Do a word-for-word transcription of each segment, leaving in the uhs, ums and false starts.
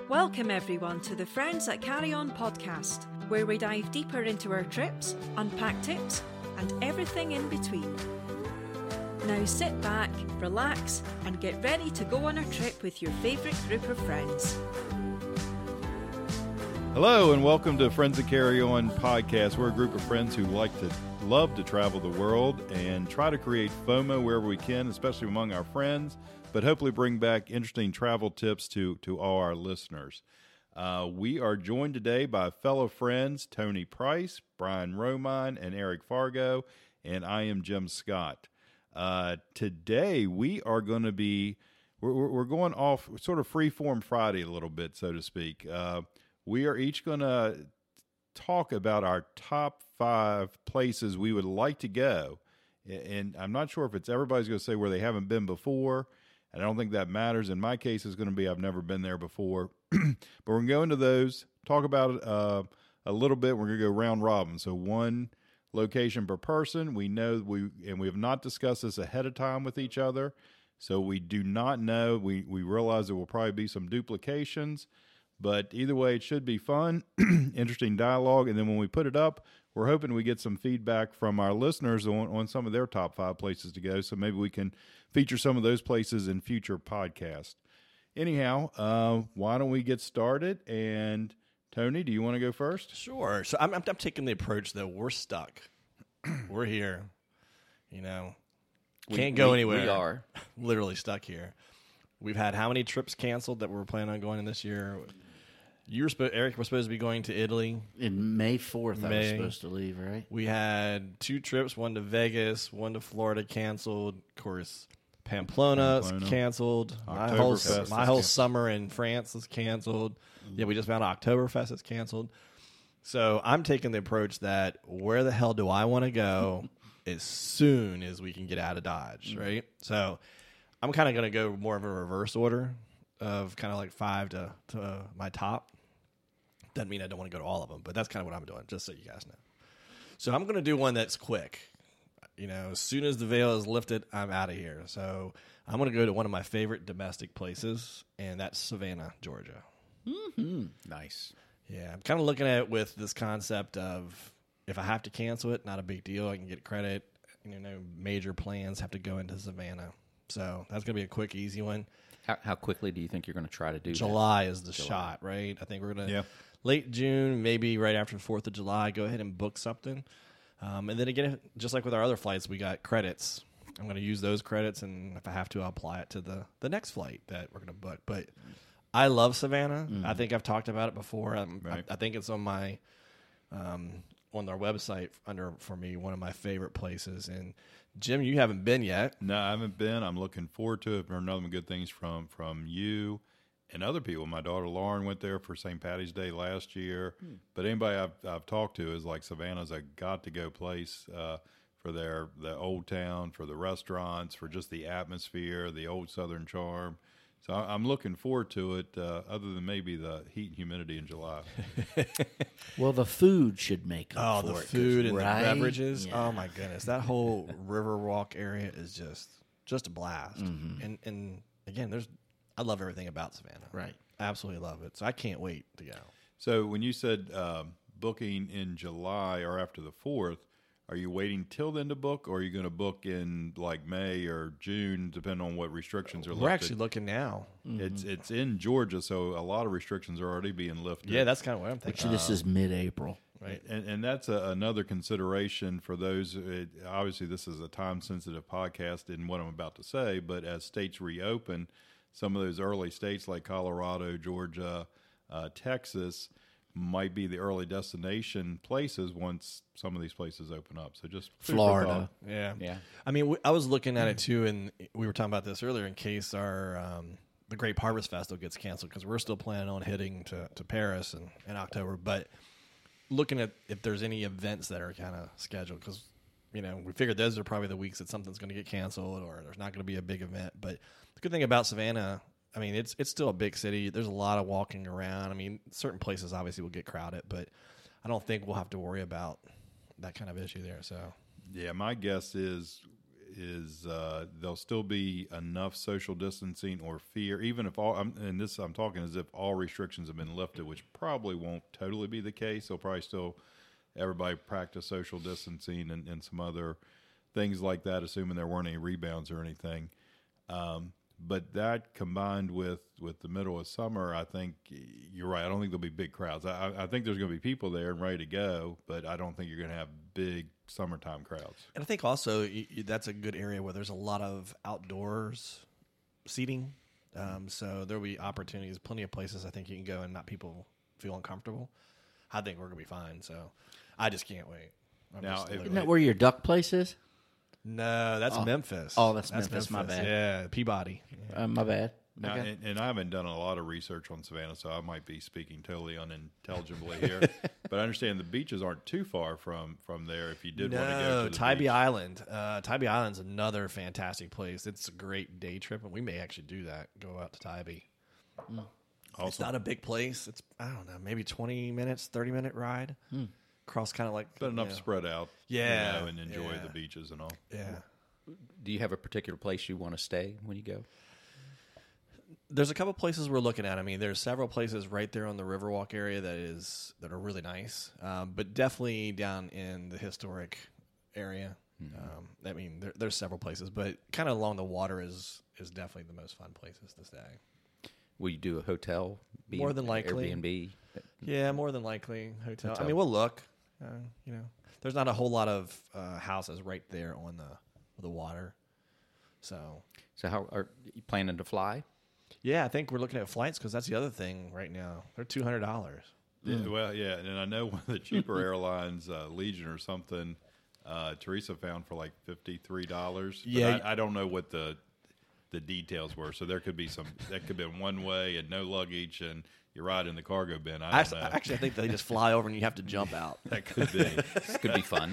Welcome everyone to the Friends That Carry On podcast, where we dive deeper into our trips, unpack tips, and everything in between. Now sit back, relax, and get ready to go on a trip with your favourite group of friends. Hello and welcome to Friends That Carry On podcast. We're a group of friends who like to love to travel the world and try to create FOMO wherever we can, especially among our friends, but hopefully bring back interesting travel tips to, to all our listeners. Uh, we are joined today by fellow friends Tony Price, Brian Romine, and Eric Fargo, and I am Jim Scott. Uh, today we are going to be, we're, we're going off sort of freeform Friday a little bit, so to speak. Uh, we are each going to talk about our top five places we would like to go. And I'm not sure if it's everybody's going to say where they haven't been before. And I don't think that matters. In my case, it's going to be I've never been there before. But we're going to go into those, talk about it uh, a little bit. We're going to go round robin. So one location per person. We know we and we have not discussed this ahead of time with each other. So we do not know. We, we realize there will probably be some duplications. But either way, it should be fun, interesting dialogue. And then when we put it up, we're hoping we get some feedback from our listeners on, on some of their top five places to go. So maybe we can feature some of those places in future podcasts. Anyhow, uh, why don't we get started? And Tony, do you want to go first? Sure. So I'm, I'm, I'm taking the approach that we're stuck. We're here. You know, can't we, go we, anywhere. We are. Literally stuck here. We've had how many trips canceled that we were planning on going in this year? You were supposed, Eric was supposed to be going to Italy. In May fourth, I was May. supposed to leave, right? We had two trips, one to Vegas, one to Florida canceled. Of course, Pamplona, Pamplona. canceled. My whole, Oktoberfest my is whole canceled. summer in France is canceled. Yeah, we just found Oktoberfest is canceled. So I'm taking the approach that where the hell do I want to go as soon as we can get out of Dodge, right? So I'm kind of going to go more of a reverse order of kind of like five to, to my top. Doesn't mean I don't want to go to all of them, but that's kind of what I'm doing, just so you guys know. So I'm going to do one that's quick. You know, as soon as the veil is lifted, I'm out of here. So I'm going to go to one of my favorite domestic places, and that's Savannah, Georgia. Mm-hmm. Nice. Yeah, I'm kind of looking at it with this concept of if I have to cancel it, not a big deal. I can get credit. You know, no major plans have to go into Savannah. So that's going to be a quick, easy one. How, how quickly do you think you're going to try to do July is the July. shot, right? I think we're going to, Yeah. late June, maybe right after the fourth of July, go ahead and book something. Um, and then again, just like with our other flights, we got credits. I'm going to use those credits, and if I have to, I'll apply it to the, the next flight that we're going to book. But I love Savannah. Mm-hmm. I think I've talked about it before. Um, Right. I, I think it's on my um, on their website under for me one of my favorite places. And Jim, you haven't been yet. No, I haven't been. I'm looking forward to it. I've heard nothing but good things from, from you and other people. My daughter Lauren went there for Saint Patty's Day last year. Hmm. But anybody I've, I've talked to is like Savannah's a got-to-go place uh, for their the old town, for the restaurants, for just the atmosphere, the old Southern charm. So I- I'm looking forward to it, uh, other than maybe the heat and humidity in July. Well, the food should make up Oh, for the it, 'cause- food and right? the beverages. Yeah. Oh my goodness, that whole Riverwalk area is just just a blast. Mm-hmm. And and again, there's I love everything about Savannah. Right. Absolutely love it. So I can't wait to go. So when you said um, booking in July or after the fourth, are you waiting till then to book, or are you going to book in like May or June, depending on what restrictions are lifted? We're actually looking now. It's it's in Georgia, so a lot of restrictions are already being lifted. Yeah, that's kind of what I'm Which thinking. this is mid-April. Right. and and that's a, another consideration for those. It, obviously, this is a time sensitive podcast in what I'm about to say, but as states reopen, some of those early states like Colorado, Georgia, uh, Texas might be the early destination places once some of these places open up. So just food for Florida. thought. Yeah. Yeah. I mean, we, I was looking at it too, and we were talking about this earlier in case our um, the Grape Harvest Festival gets canceled because we're still planning on hitting to, to Paris in, in October. But looking at if there's any events that are kind of scheduled, because you know we figured those are probably the weeks that something's going to get canceled or there's not going to be a big event. But the good thing about Savannah, I mean, it's it's still a big city. There's a lot of walking around. I mean, certain places obviously will get crowded, but I don't think we'll have to worry about that kind of issue there. So Yeah, my guess is is uh, there'll still be enough social distancing or fear, even if all. I'm, and this I'm talking as if all restrictions have been lifted, which probably won't totally be the case. They'll probably still everybody practice social distancing and, and some other things like that, assuming there weren't any rebounds or anything. Um, but that combined with, with the middle of summer, I think you're right. I don't think there'll be big crowds. I, I think there's going to be people there and ready to go, but I don't think you're going to have big summertime crowds. And I think also y- y- that's a good area where there's a lot of outdoors seating. Um, so there'll be opportunities, plenty of places I think you can go and not people feel uncomfortable. I think we're going to be fine. So I just can't wait. I'm Now, just if- literally- Isn't that where your duck place is? no, that's Oh. Memphis. Oh, that's Memphis, my bad. Yeah, Peabody. Uh, my bad. Now, Okay. and, and I haven't done a lot of research on Savannah, so I might be speaking totally unintelligibly here. But I understand the beaches aren't too far from, from there if you did want to go No, to the Tybee beach. Island. Uh, Tybee Island's another fantastic place. It's a great day trip, and we may actually do that. Go out to Tybee. It's Also, not a big place. It's I don't know, maybe twenty minutes, thirty minute ride. Cross kind of like, but enough you know, spread out, Yeah, you know, and enjoy yeah. the beaches and all. Yeah, Do you have a particular place you want to stay when you go? there's a couple places we're looking at. I mean, there's several places right there on the Riverwalk area that is that are really nice, um, but definitely down in the historic area. Um, I mean, there, there's several places, but kind of along the water is is definitely the most fun places to stay. Will you do a hotel? B- More than likely. Airbnb? Yeah, more than likely hotel. I Hotel. mean, we'll look. Uh, you know, there's not a whole lot of uh, houses right there on the the water. So So how are you planning to fly? yeah, I think we're looking at flights because that's the other thing right now. They're two hundred dollars. Yeah, well, yeah, and I know one of the cheaper airlines, uh, Legion or something, uh, Teresa found for like fifty-three dollars. Yeah. I, I don't know what the the details were. So there could be some. That could have been one way and no luggage, and you ride in the cargo bin. I don't Actually, know. actually, I think they just fly over and you have to jump out. That could be. This could be fun.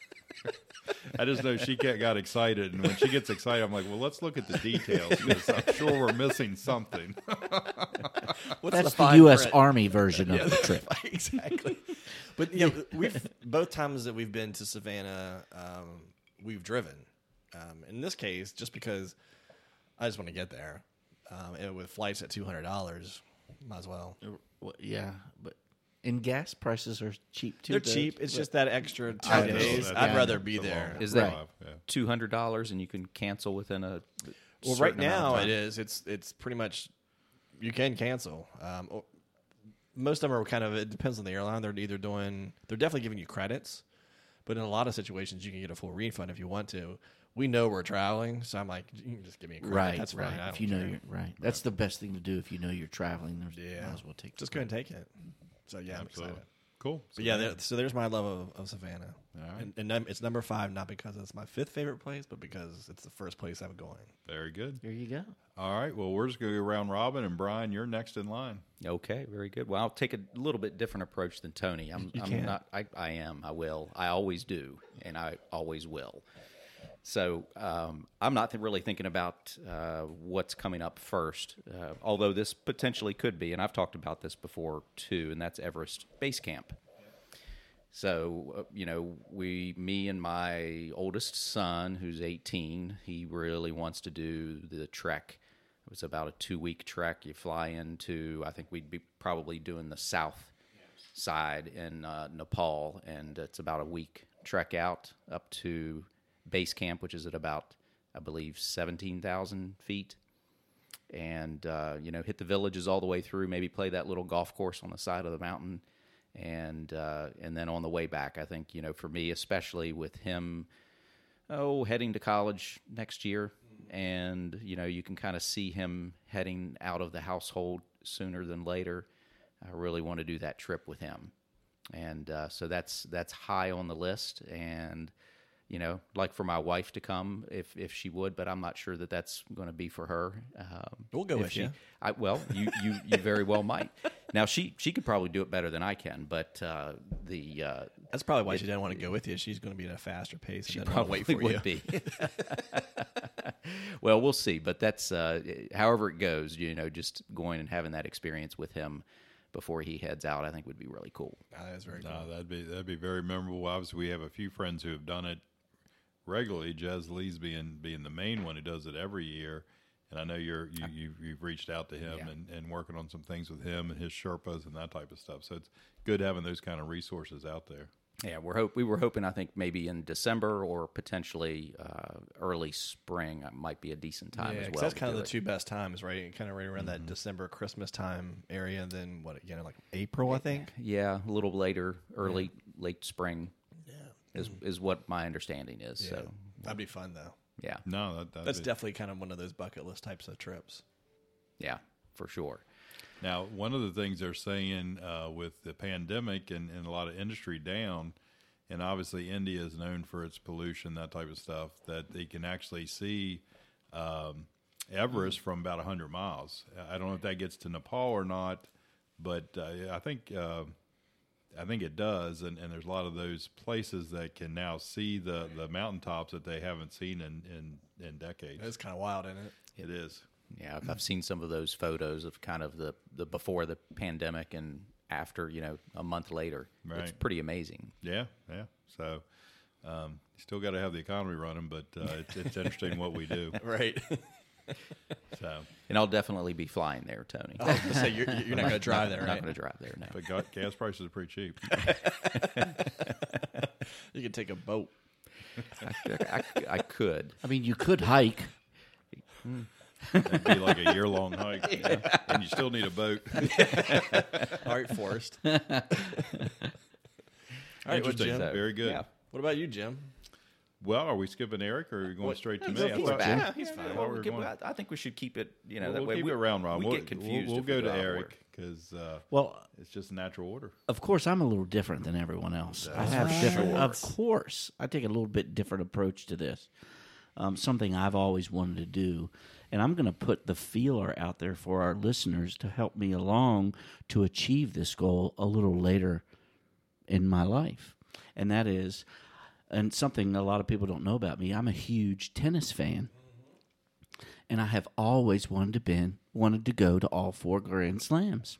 I just know she got, got excited, and when she gets excited, I'm like, well, let's look at the details because I'm sure we're missing something. What's That's the, fine U S print? Army version of the trip. Exactly. But you know, we've both times that we've been to Savannah, um, we've driven. Um, in this case, just because I just want to get there, um, and with flights at two hundred dollars, might as well. Well, yeah, but and gas prices are cheap too. They're though. cheap. It's just that extra two I know, days. that's- I'd yeah, rather be it's a there. long Is that- drive, yeah. Two hundred dollars, and you can cancel within a. Well, certain right amount now of it time. is. It's it's pretty much you can cancel. Um, o- most of them are kind of. It depends on the airline. They're either doing. They're definitely giving you credits, but in a lot of situations you can get a full refund if you want to. We know we're traveling, so I'm like, you can just give me a credit. right. That's right. fine. I If don't you know care. you're right, that's the best thing to do. If you know you're traveling, there's, Yeah. might as well take. Just the go ahead and take it. So yeah, I'm Absolutely. excited. Cool. But yeah, there, so there's my love of, of Savannah. All right. And, and num- it's number five, not because it's my fifth favorite place, but because it's the first place I'm going. Very good. There you go. All right. Well, we're just going to go around Robin, and Brian, you're next in line. Okay, very good. Well, I'll take a little bit different approach than Tony. I'm, You I'm can. not. I, I am. I will. I always do, and I always will. So um, I'm not th- really thinking about uh, what's coming up first, uh, although this potentially could be, and I've talked about this before too, and that's Everest Base Camp. So, uh, you know, we, me and my oldest son, who's eighteen, he really wants to do the trek. It was about a two-week trek. You fly into, I think we'd be probably doing the south side in uh, Nepal, and it's about a week trek out up to base camp, which is at about, I believe, seventeen thousand feet. And, uh, you know, hit the villages all the way through, maybe play that little golf course on the side of the mountain. And uh, and then on the way back, I think, you know, for me, especially with him, oh, heading to college next year, and, you know, you can kind of see him heading out of the household sooner than later. I really want to do that trip with him. And uh, so that's that's high on the list. And, you know, like for my wife to come if, if she would, but I'm not sure that that's going to be for her. Um, We'll go if with she, you. I, well, you, you, you very well might. Now, she, she could probably do it better than I can, but uh, the uh, That's probably why she didn't want to go with you. She's going to be at a faster pace. she and doesn't want to probably wait for would you. be. Well, we'll see, but that's uh, however it goes. You know, just going and having that experience with him before he heads out, I think would be really cool. Ah, that is very cool. No, that'd be that'd be very memorable. Obviously, we have a few friends who have done it regularly. Jez Lee's being being the main one who does it every year, and I know you're you you've, you've reached out to him Yeah. and, and working on some things with him and his Sherpas and that type of stuff. So it's good having those kind of resources out there. Yeah, we're hope we were hoping. I think maybe in December or potentially uh, early spring uh, might be a decent time Yeah, as 'cause well. that's to kind of do the it. two best times, right? Kind of right around that December, Christmas time area. And then what again? Like April, I think. Yeah, a little later, early late spring. Yeah, is is what my understanding is. Yeah. So That'd be fun though. yeah, No, that, that'd That's be- definitely kind of one of those bucket list types of trips. yeah, for sure. Now, one of the things they're saying uh, with the pandemic and, and a lot of industry down, and obviously India is known for its pollution, that type of stuff, that they can actually see um, Everest from about one hundred miles. I don't know if that gets to Nepal or not, but uh, I think uh, I think it does. And, and there's a lot of those places that can now see the, the mountaintops that they haven't seen in, in, in decades. It's kind of wild, isn't it? It is. Yeah, I've, I've seen some of those photos of kind of the, the before the pandemic and after, you know, a month later. It's Right. pretty amazing. Yeah, yeah. So um, you still got to have the economy running, but uh, it's, it's interesting what we do. Right. So, And I'll definitely be flying there, Tony. I was gonna say you're, you're not going to drive there, I'm right? not going to drive there, no. but ga- gas prices are pretty cheap. You can take a boat. I, I, I could. I mean, you could hike. It'd be like a year long hike, you know, and you still need a boat. All right, Forrest. All right, well, Interesting. Jim. Very good. Yeah. What about you, Jim? Well, are we skipping Eric, or are we going What- straight to Go me? I for it, thought- Jim. Yeah, he's I fine. thought Well, we we were can- going- I, I think we should keep it, you know, We'll, that we'll way keep we it round robin. We We'll, get confused. We'll, we'll if we go to out of Eric order. because uh, Well, it's just a natural order. of course, I'm a little different than everyone else. I have different. Of course, I take a little bit different approach to this. Um, something I've always wanted to do, and I'm going to put the feeler out there for our listeners to help me along to achieve this goal a little later in my life, and that is, and something a lot of people don't know about me. I'm a huge tennis fan. And I have always wanted to been wanted to go to all four Grand Slams,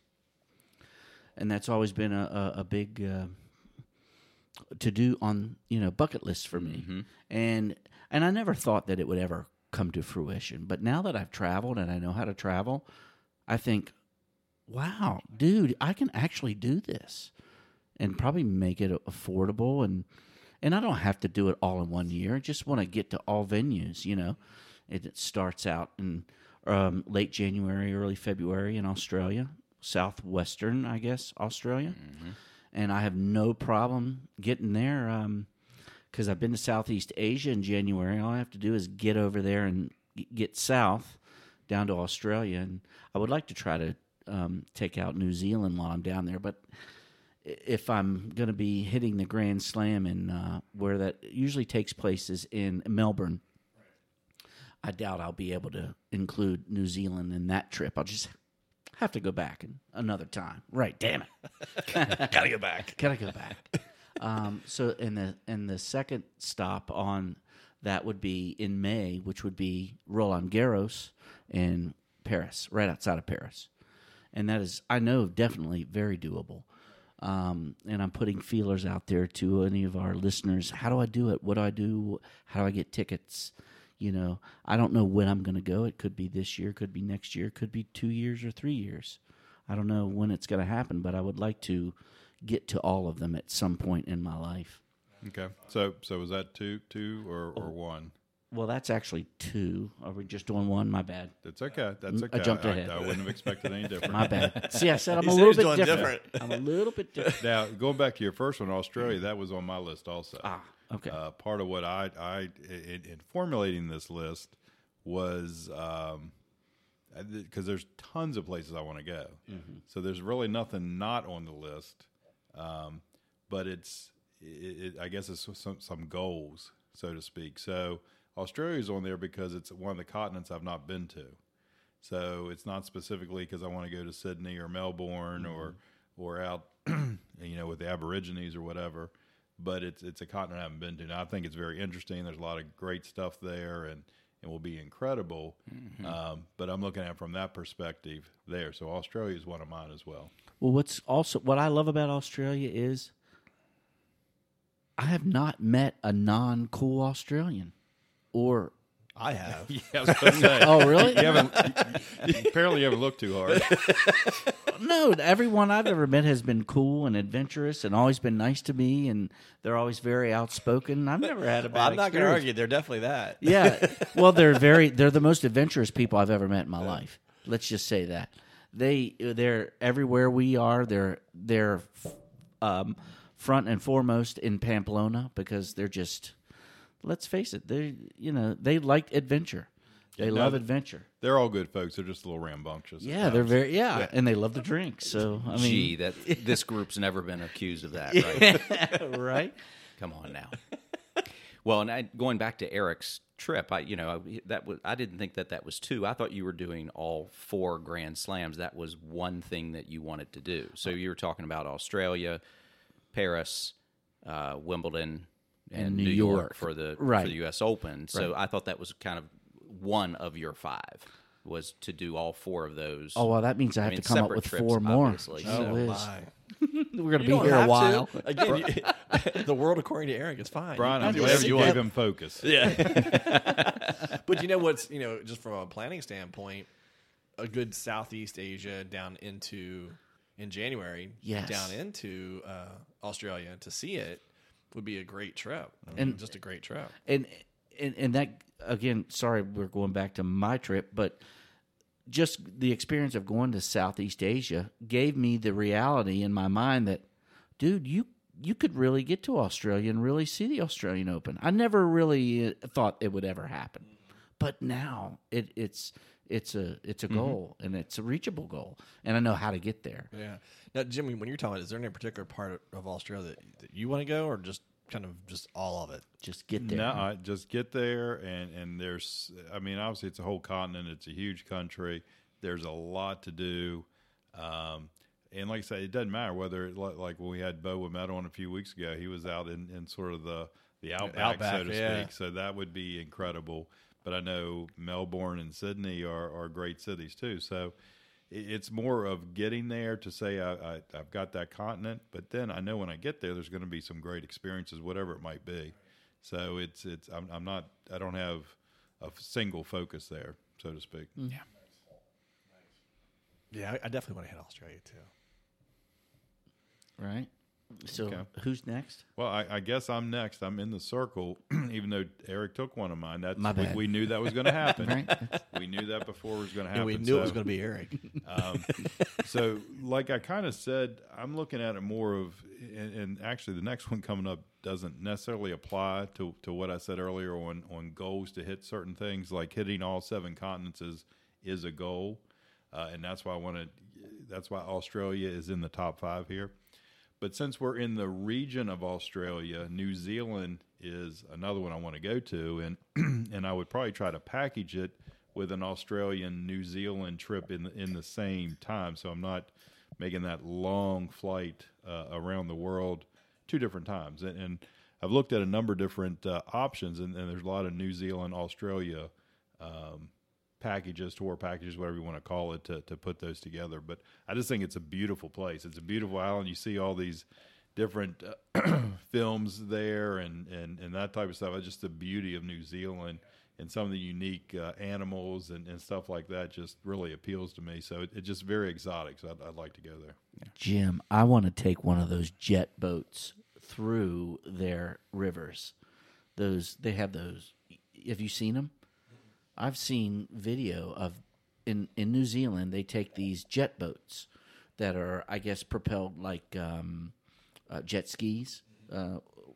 and that's always been a a, a big uh, to do on you know bucket list for me. Mm-hmm. And and I never thought that it would ever come to fruition. But now that I've traveled and I know how to travel, I think, wow, dude, I can actually do this, and probably make it affordable. And and I don't have to do it all in one year. I just want to get to all venues, you know. It starts out in um, late January, early February in Australia, southwestern, I guess, Australia. Mm-hmm. And I have no problem getting there because I've been to Southeast Asia in January. All I have to do is get over there and g- get south down to Australia. And I would like to try to um, take out New Zealand while I'm down there. But i- if I'm going to be hitting the Grand Slam in uh, where that usually takes place is in Melbourne, I doubt I'll be able to include New Zealand in that trip. I'll just have to go back and another time. Right, damn it. Gotta go back. Gotta go back. um, so in the in the second stop on that would be in May, which would be Roland Garros in Paris, right outside of Paris. And that is, I know, definitely very doable. Um, and I'm putting feelers out there to any of our listeners. How do I do it? What do I do? How do I get tickets? You know, I don't know when I'm going to go. It could be this year, could be next year, could be two years or three years. I don't know when it's going to happen, but I would like to get to all of them at some point in my life. Okay. So, so was that two, two, or, or one? Well, that's actually two. Are we just doing one? My bad. That's okay. That's I okay. jumped I, ahead. I wouldn't have expected any different. My bad. See, I said I'm He a said little he's bit doing different. different. I'm a little bit different. Now, going back to your first one, Australia, that was on my list also. Ah, okay. Uh, part of what I, I in, in formulating this list was um, because there's tons of places I want to go. Mm-hmm. So there's really nothing not on the list, um, but it's it, it, I guess it's some some goals, so to speak. So Australia's on there because it's one of the continents I've not been to. So it's not specifically because I want to go to Sydney or Melbourne Mm-hmm. or or out, you know, with the Aborigines or whatever. But it's it's a continent I haven't been to. Now I think it's very interesting. There's a lot of great stuff there, and it will be incredible. Mm-hmm. Um, but I'm looking at it from that perspective there. So Australia is one of mine as well. Well, what's also what I love about Australia is I have not met a non-cool Australian. Or I have. Yeah, I was going to say. oh, really? You haven't, you, apparently, you haven't looked too hard. No, everyone I've ever met has been cool and adventurous and always been nice to me, and they're always very outspoken. I've never had a bad Well, I'm not going to experience. argue. They're definitely that. Yeah, well, they're very they're the most adventurous people I've ever met in my life. Let's just say that they they're everywhere we are. They're they're um, front and foremost in Pamplona because they're just. Let's face it, they you know they like adventure. They Yeah, no, love adventure. They're all good folks. They're just a little rambunctious. at Yeah, they're times. very yeah, and they love to drink. So I mean, Gee, that this group's never been accused of that, right? right? Come on now. Well, and I, going back to Eric's trip, I you know that was I didn't think that that was two. I thought you were doing all four Grand Slams. That was one thing that you wanted to do. So you were talking about Australia, Paris, uh, Wimbledon, and, And New New York, York. for the Right. for the U S Open. So I thought that was kind of one of your five was to do all four of those. Oh well, that means I have mean, to come up separate with trips, four more. obviously, Gee so- whiz. My. We're gonna You be don't here a have while. to. Again, you, the world according to Eric is fine. Brian, You I'm can do glad whatever you want. gave him focus. Yeah. But you know what's, you know, just from a planning standpoint, a good Southeast Asia down into, in January, Yes. down into uh, Australia to see it would be a great trip. I mean, And- just a great trip. And, and and that again, sorry, we're going back to my trip, but just the experience of going to Southeast Asia gave me the reality in my mind that, dude, you you could really get to Australia and really see the Australian Open. I never really uh, thought it would ever happen, but now it, it's it's a it's a goal and it's a reachable goal, and I know how to get there. Yeah. Now, Jimmy, when you're talking about, is there any particular part of Australia that, that you want to go, or just kind of just all of it? Just get there. No, I just get there, and, and there's, I mean, obviously it's a whole continent. It's a huge country. There's a lot to do. Um, and like I say, it doesn't matter whether, it, like when we had Bo Wimet on a few weeks ago, he was out in, in sort of the, the outback, Outback, so to yeah. speak. So that would be incredible. But I know Melbourne and Sydney are, are great cities too. So it, it's more of getting there to say I, I, I've got that continent. But then I know when I get there, there's going to be some great experiences, whatever it might be. So it's it's I'm, I'm not I don't have a single focus there, so to speak. Yeah. Yeah, I, I definitely want to hit Australia too. Right. So Okay. who's next? Well, I, I guess I'm next. I'm in the circle, even though Eric took one of mine. That's My bad. We, we knew that was going to happen. Right. We knew that before it was going to And happen. we knew it was so- going to be Eric. Um, so, like I kind of said, I'm looking at it more of, and, and actually, the next one coming up doesn't necessarily apply to, to what I said earlier on on goals to hit certain things. Like hitting all seven continents is is a goal, uh, and that's why I want to. That's why Australia is in the top five here. But since we're in the region of Australia, New Zealand is another one I want to go to, and and I would probably try to package it with an Australian New Zealand trip in the, in the same time, so I'm not making that long flight uh, around the world two different times. And, and I've looked at a number of different uh, options, and, and there's a lot of New Zealand, Australia um, packages, tour packages, whatever you want to call it, to, to put those together. But I just think it's a beautiful place. It's a beautiful island. You see all these different uh, films there and, and, and that type of stuff. It's just the beauty of New Zealand and some of the unique uh, animals and, and stuff like that just really appeals to me. So it, it's just very exotic. So I'd, I'd like to go there. Jim, I want to take one of those jet boats through their rivers. Those they have those. Have you seen them? I've seen video of in in New Zealand. They take these jet boats that are, I guess, propelled like um, uh, jet skis, uh,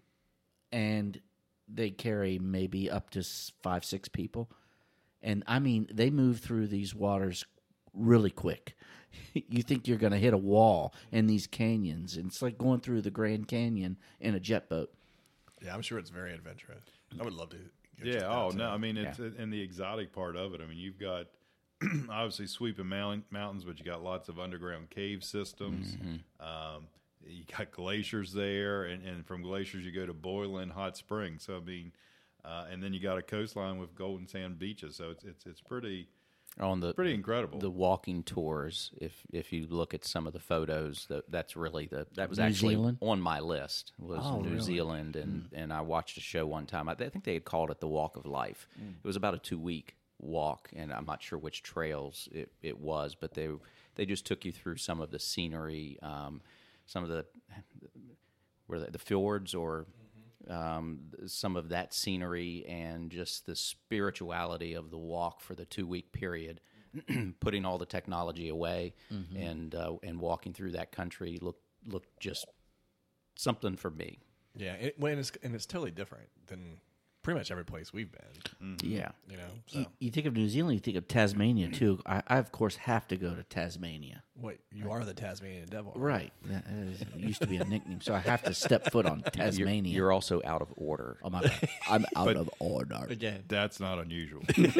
and they carry maybe up to s- five, six people. And I mean, they move through these waters really quick. You think you're going to hit a wall in these canyons. And it's like going through the Grand Canyon in a jet boat. Yeah, I'm sure it's very adventurous. I would love to. Go check Yeah. that Oh, out, no. too. I mean, it's and the exotic part of it. I mean, you've got obviously sweeping mountain, mountains, but you got lots of underground cave systems. Um, you got glaciers there, and, and from glaciers you go to boiling hot springs. So I mean, uh, and then you got a coastline with golden sand beaches. So it's it's it's pretty. On the Pretty incredible. The walking tours. If if you look at some of the photos, that that's really the that was New actually Zealand? on my list was Oh, New really? Zealand, and and I watched a show one time. I, I think they had called it the Walk of Life. It was about a two week walk, and I'm not sure which trails it, it was, but they they just took you through some of the scenery, um, some of the where the, the fjords or. Um, some of that scenery and just the spirituality of the walk for the two week period, putting all the technology away mm-hmm. and uh, and walking through that country looked looked just something for me. Yeah, it, well, and it's and it's totally different than pretty much every place we've been. Mm-hmm. Yeah. You know, so You, you think of New Zealand, you think of Tasmania too. I, I of course have to go to Tasmania. wait, you are the Tasmanian devil, Right. That is, it used to be a nickname, so I have to step foot on You're, Tasmania. you're also out of order. oh my God. I'm out of order. Again, That's not unusual.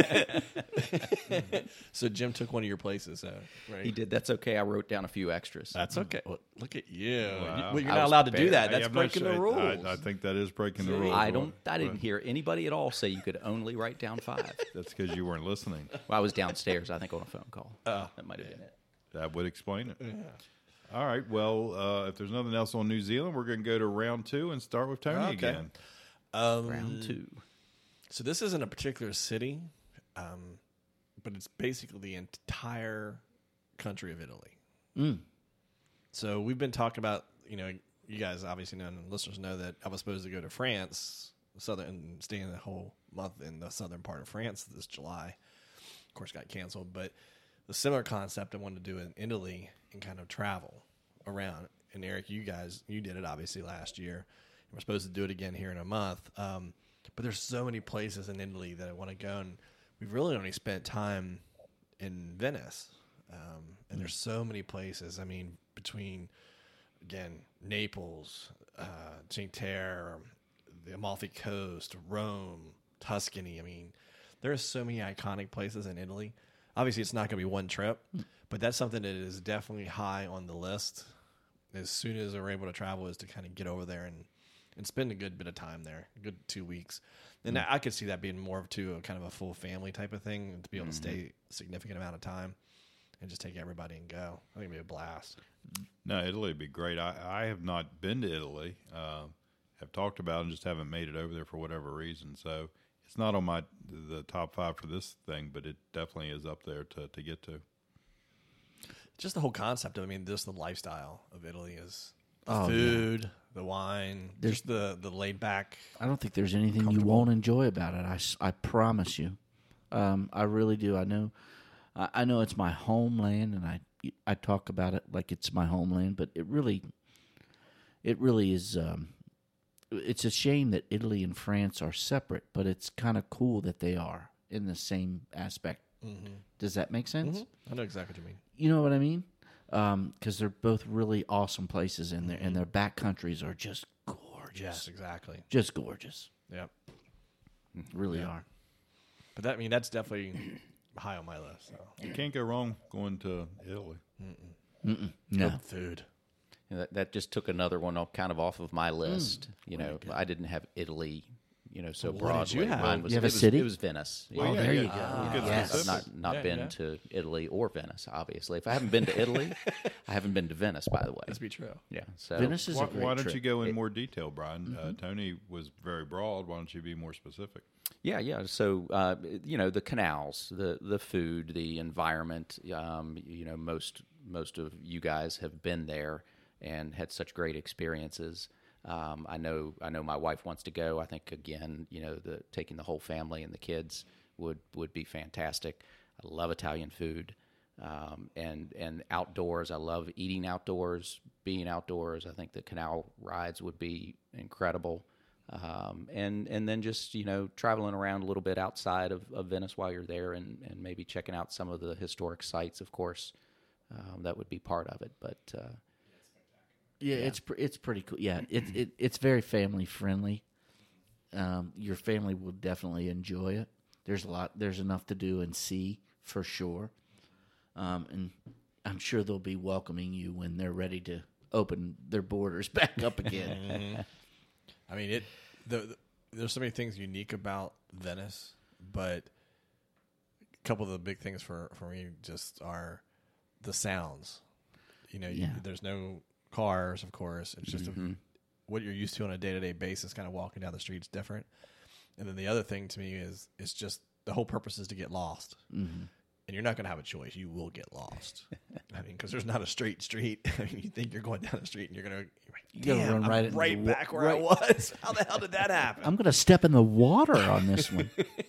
so Jim took one of your places, so, right? He did. That's okay. I wrote down a few extras. That's okay. Well, look at you. Wow. You- well, you're I not was allowed to do prepared. that. I- That's I'm not breaking sure- the rules. I, I think that is breaking the rules. I don't. I didn't hear anybody at all say you could only write down five. That's because you weren't listening. Well, I was downstairs, I think, on a phone call. Oh, that might have been it. That would explain it. All right. Well, uh, if there's nothing else on New Zealand, we're going to go to round two and start with Tony Okay. again. Um, Round two. So this isn't a particular city, um, but it's basically the entire country of Italy. Mm. So we've been talking about, you know, you guys obviously know, and listeners know that I was supposed to go to France, southern, and stay in the whole month in the southern part of France this July. Of course, got canceled, but the similar concept I wanted to do in Italy and kind of travel around. And Eric, you guys, you did it obviously last year. We're supposed to do it again here in a month. Um, but there's so many places in Italy that I want to go, and we've really only spent time in Venice. Um, and there's so many places. I mean, between again Naples, uh, Cinque the Amalfi Coast, Rome, Tuscany. I mean, there are so many iconic places in Italy. Obviously, it's not going to be one trip, but that's something that is definitely high on the list. As soon as we're able to travel, is to kind of get over there and, and spend a good bit of time there, a good two weeks. And I could see that being more of to a kind of a full family type of thing, and to be able to stay a significant amount of time and just take everybody and go. I think it'd be a blast. No, Italy would be great. I, I have not been to Italy. Uh, have talked about it and just haven't made it over there for whatever reason. So it's not on my the top five for this thing, but it definitely is up there to, to get to. Just the whole concept of, I mean, just the lifestyle of Italy is the Oh, food, the wine, just the, the laid back. I don't think there's anything you won't enjoy about it. I, s- I promise you. Um, I really do. I know I, I know it's my homeland, and I I talk about it like it's my homeland, but it really it really is. Um, it's a shame that Italy and France are separate, but it's kind of cool that they are in the same aspect. Mm-hmm. Does that make sense? I know exactly what you mean. You know what I mean? Because they're both really awesome places, and their and their back countries are just gorgeous. Yes, exactly. Just gorgeous. Yep. Really are. But that, I mean, that's definitely high on my list. So. You can't go wrong going to Italy. No. Good food. And that, that just took another one off, kind of off of my list. You know, I didn't have Italy, you know, so What broadly. did you have? Mine was, You have a it was, city? It was Venice. Well, Oh, yeah, there yeah. you go. We'll get Yes. I've not not Yeah, been yeah. to Italy or Venice, obviously. If I haven't been to Italy, I haven't been to Venice, by the way. Let's be true. Yeah. So Venice is Why, a great why don't trip. you go in more detail, Brian? Uh, Tony was very broad. Why don't you be more specific? Yeah, yeah. So uh, you know, the canals, the the food, the environment. Um, you know, most most of you guys have been there and had such great experiences. Um, I know I know my wife wants to go. I think again, you know, the taking the whole family and the kids would would be fantastic. I love Italian food. Um, and and outdoors, I love eating outdoors, being outdoors. I think the canal rides would be incredible. Um, and and then just, you know, traveling around a little bit outside of, of Venice while you're there, and, and maybe checking out some of the historic sites, of course. Um, that would be part of it. But uh, Yeah, it's pr- it's pretty cool. Yeah, it, it it's very family friendly. Um, your family will definitely enjoy it. There's a lot. There's enough to do and see for sure. Um, and I'm sure they'll be welcoming you when they're ready to open their borders back up again. I mean, it. The, the, there's so many things unique about Venice, but couple of the big things for, for me just are the sounds. You know, Yeah. you, there's no cars, of course. It's just a, what you're used to on a day-to-day basis, kind of walking down the street is different. And then the other thing to me is it's just the whole purpose is to get lost. Mm-hmm. And you're not going to have a choice. You will get lost. I mean, because there's not a straight street. I mean, you think you're going down the street and you're going to You gotta run I'm right into right the wa- back where right- I was. How the hell did that happen? I'm going to step in the water on this one.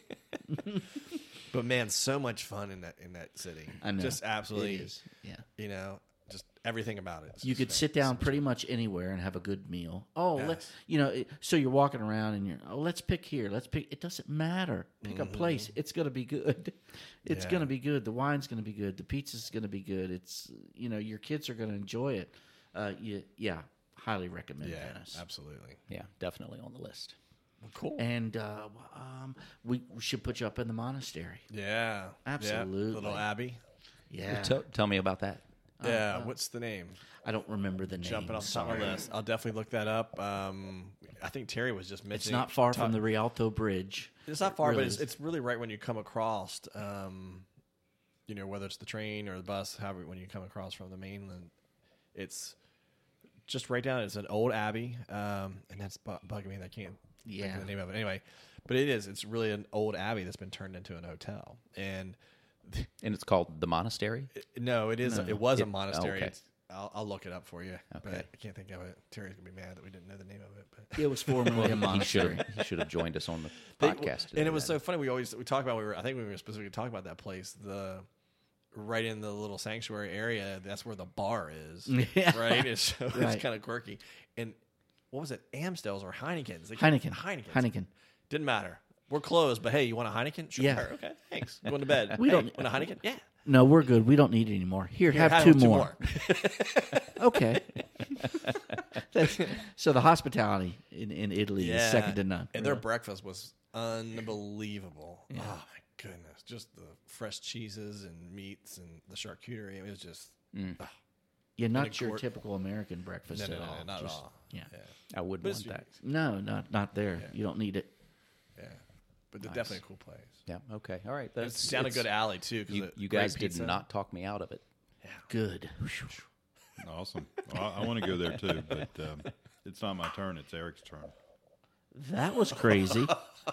But man, so much fun in that in that city. I know. Just absolutely, It is. Yeah. you know, just everything about it. It's You just could great. sit down pretty much anywhere and have a good meal. Oh, Yes. let, you know, it- so you're walking around and you're, oh, let's pick here. Let's pick. It doesn't matter. Pick a place. It's going to be good. It's Yeah. going to be good. The wine's going to be good. The pizza's going to be good. It's, you know, your kids are going to enjoy it. Uh, you, yeah, highly recommend Yeah, Venice. absolutely. Yeah, definitely on the list. Cool. And uh, um, we, we should put you up in the monastery. Yeah, Absolutely. Yeah. Little Abbey. Yeah. Tell, tell me about that. Yeah, what's the name? I don't remember the name. Jumping off the top of sorry. my list. I'll definitely look that up. Um, I think Terry was just It's mentioning. not far ta- from the Rialto Bridge. It's not far, really but it's, is. it's really right when you come across. Um, you know, whether it's the train or the bus, however, when you come across from the mainland, it's just right down. It's an old abbey, um, and that's bu- bugging me that I can't think Yeah. of the name of it anyway. But it is. It's really an old abbey that's been turned into an hotel, and And it's called the monastery. it- no, it is. It was a It- monastery. okay. It's, I'll, I'll look it up for you. But Okay. I can't think of it. Terry's gonna be mad that we didn't know the name of it. But It was formerly a He should monastery. have. He should have joined us on the They- podcast. and it was so funny. We always we talk about. We were. I think we were specifically talking about that place. The right in the little sanctuary area. That's where the bar is. Yeah. Right. It's, so Right. it's kind of quirky. And what was it? Amstels or Heineken's? They- Heineken. Heineken. Heineken. Didn't matter. We're closed, but hey, you want a Heineken? Sure. Yeah. Okay. Thanks. Going to bed. We Hey, don't- want a Heineken? Yeah. No, we're good. We don't need any more. Here, Here, have, two, two more. Okay. That's, so the hospitality in, in Italy is second to none. And their breakfast was unbelievable. Oh my goodness! Just the fresh cheeses and meats and the charcuterie. It was just oh, Yeah, a not your court- typical American breakfast no, no, at no, all. not Just- at all. Yeah. Yeah, I would But want it's- that. No, not not there. You don't need it. yeah. But they're definitely a cool place. Yeah. Okay. All right. It's down a good alley too. 'Cause You, of you great guys did pizza. not talk me out of it. Good. Awesome. Well, I, I want to go there too, but um, it's not my turn. It's Eric's turn. That was crazy.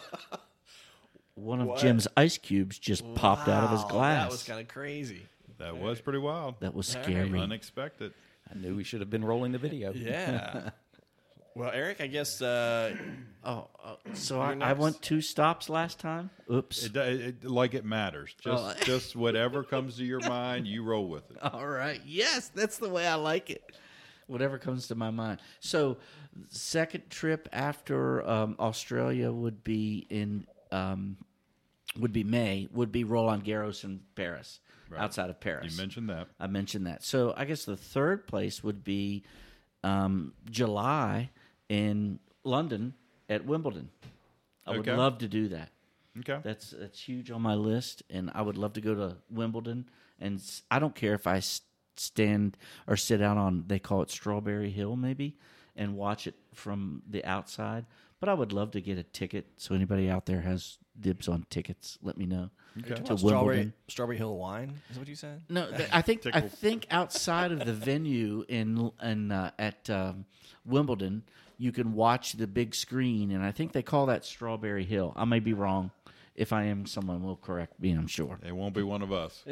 One of Jim's ice cubes just popped out of his Wow, glass. That was kind of crazy. That was pretty wild. That was scary. Unexpected. I knew we should have been rolling the video. Yeah. Well, Eric, I guess uh, Oh, uh, so I, I next. went two stops last time. Oops. It, it, it- like it matters. Just, Oh. just whatever comes to your mind, you roll with it. All right. Yes, that's the way I like it. Whatever comes to my mind. So, second trip after um, Australia would be in um, would be May. Would be Roland Garros in Paris, outside of Paris. You mentioned that. I mentioned that. So I guess the third place would be um, July in London at Wimbledon. I would Okay. love to do that. Okay. That's that's huge on my list, and I would love to go to Wimbledon. And s- I don't care if I s- stand or sit out on, they call it Strawberry Hill, maybe, and watch it from the outside. But I would love to get a ticket. So anybody out there has dibs on tickets, let me know. Okay. To Strawberry, Wimbledon. Strawberry Hill wine is what you said? No, th- I think I Tickle. think outside of the venue in in uh, at um, Wimbledon, you can watch the big screen, and I think they call that Strawberry Hill. I may be wrong. If I am, someone will correct me. I'm sure. It won't be one of us.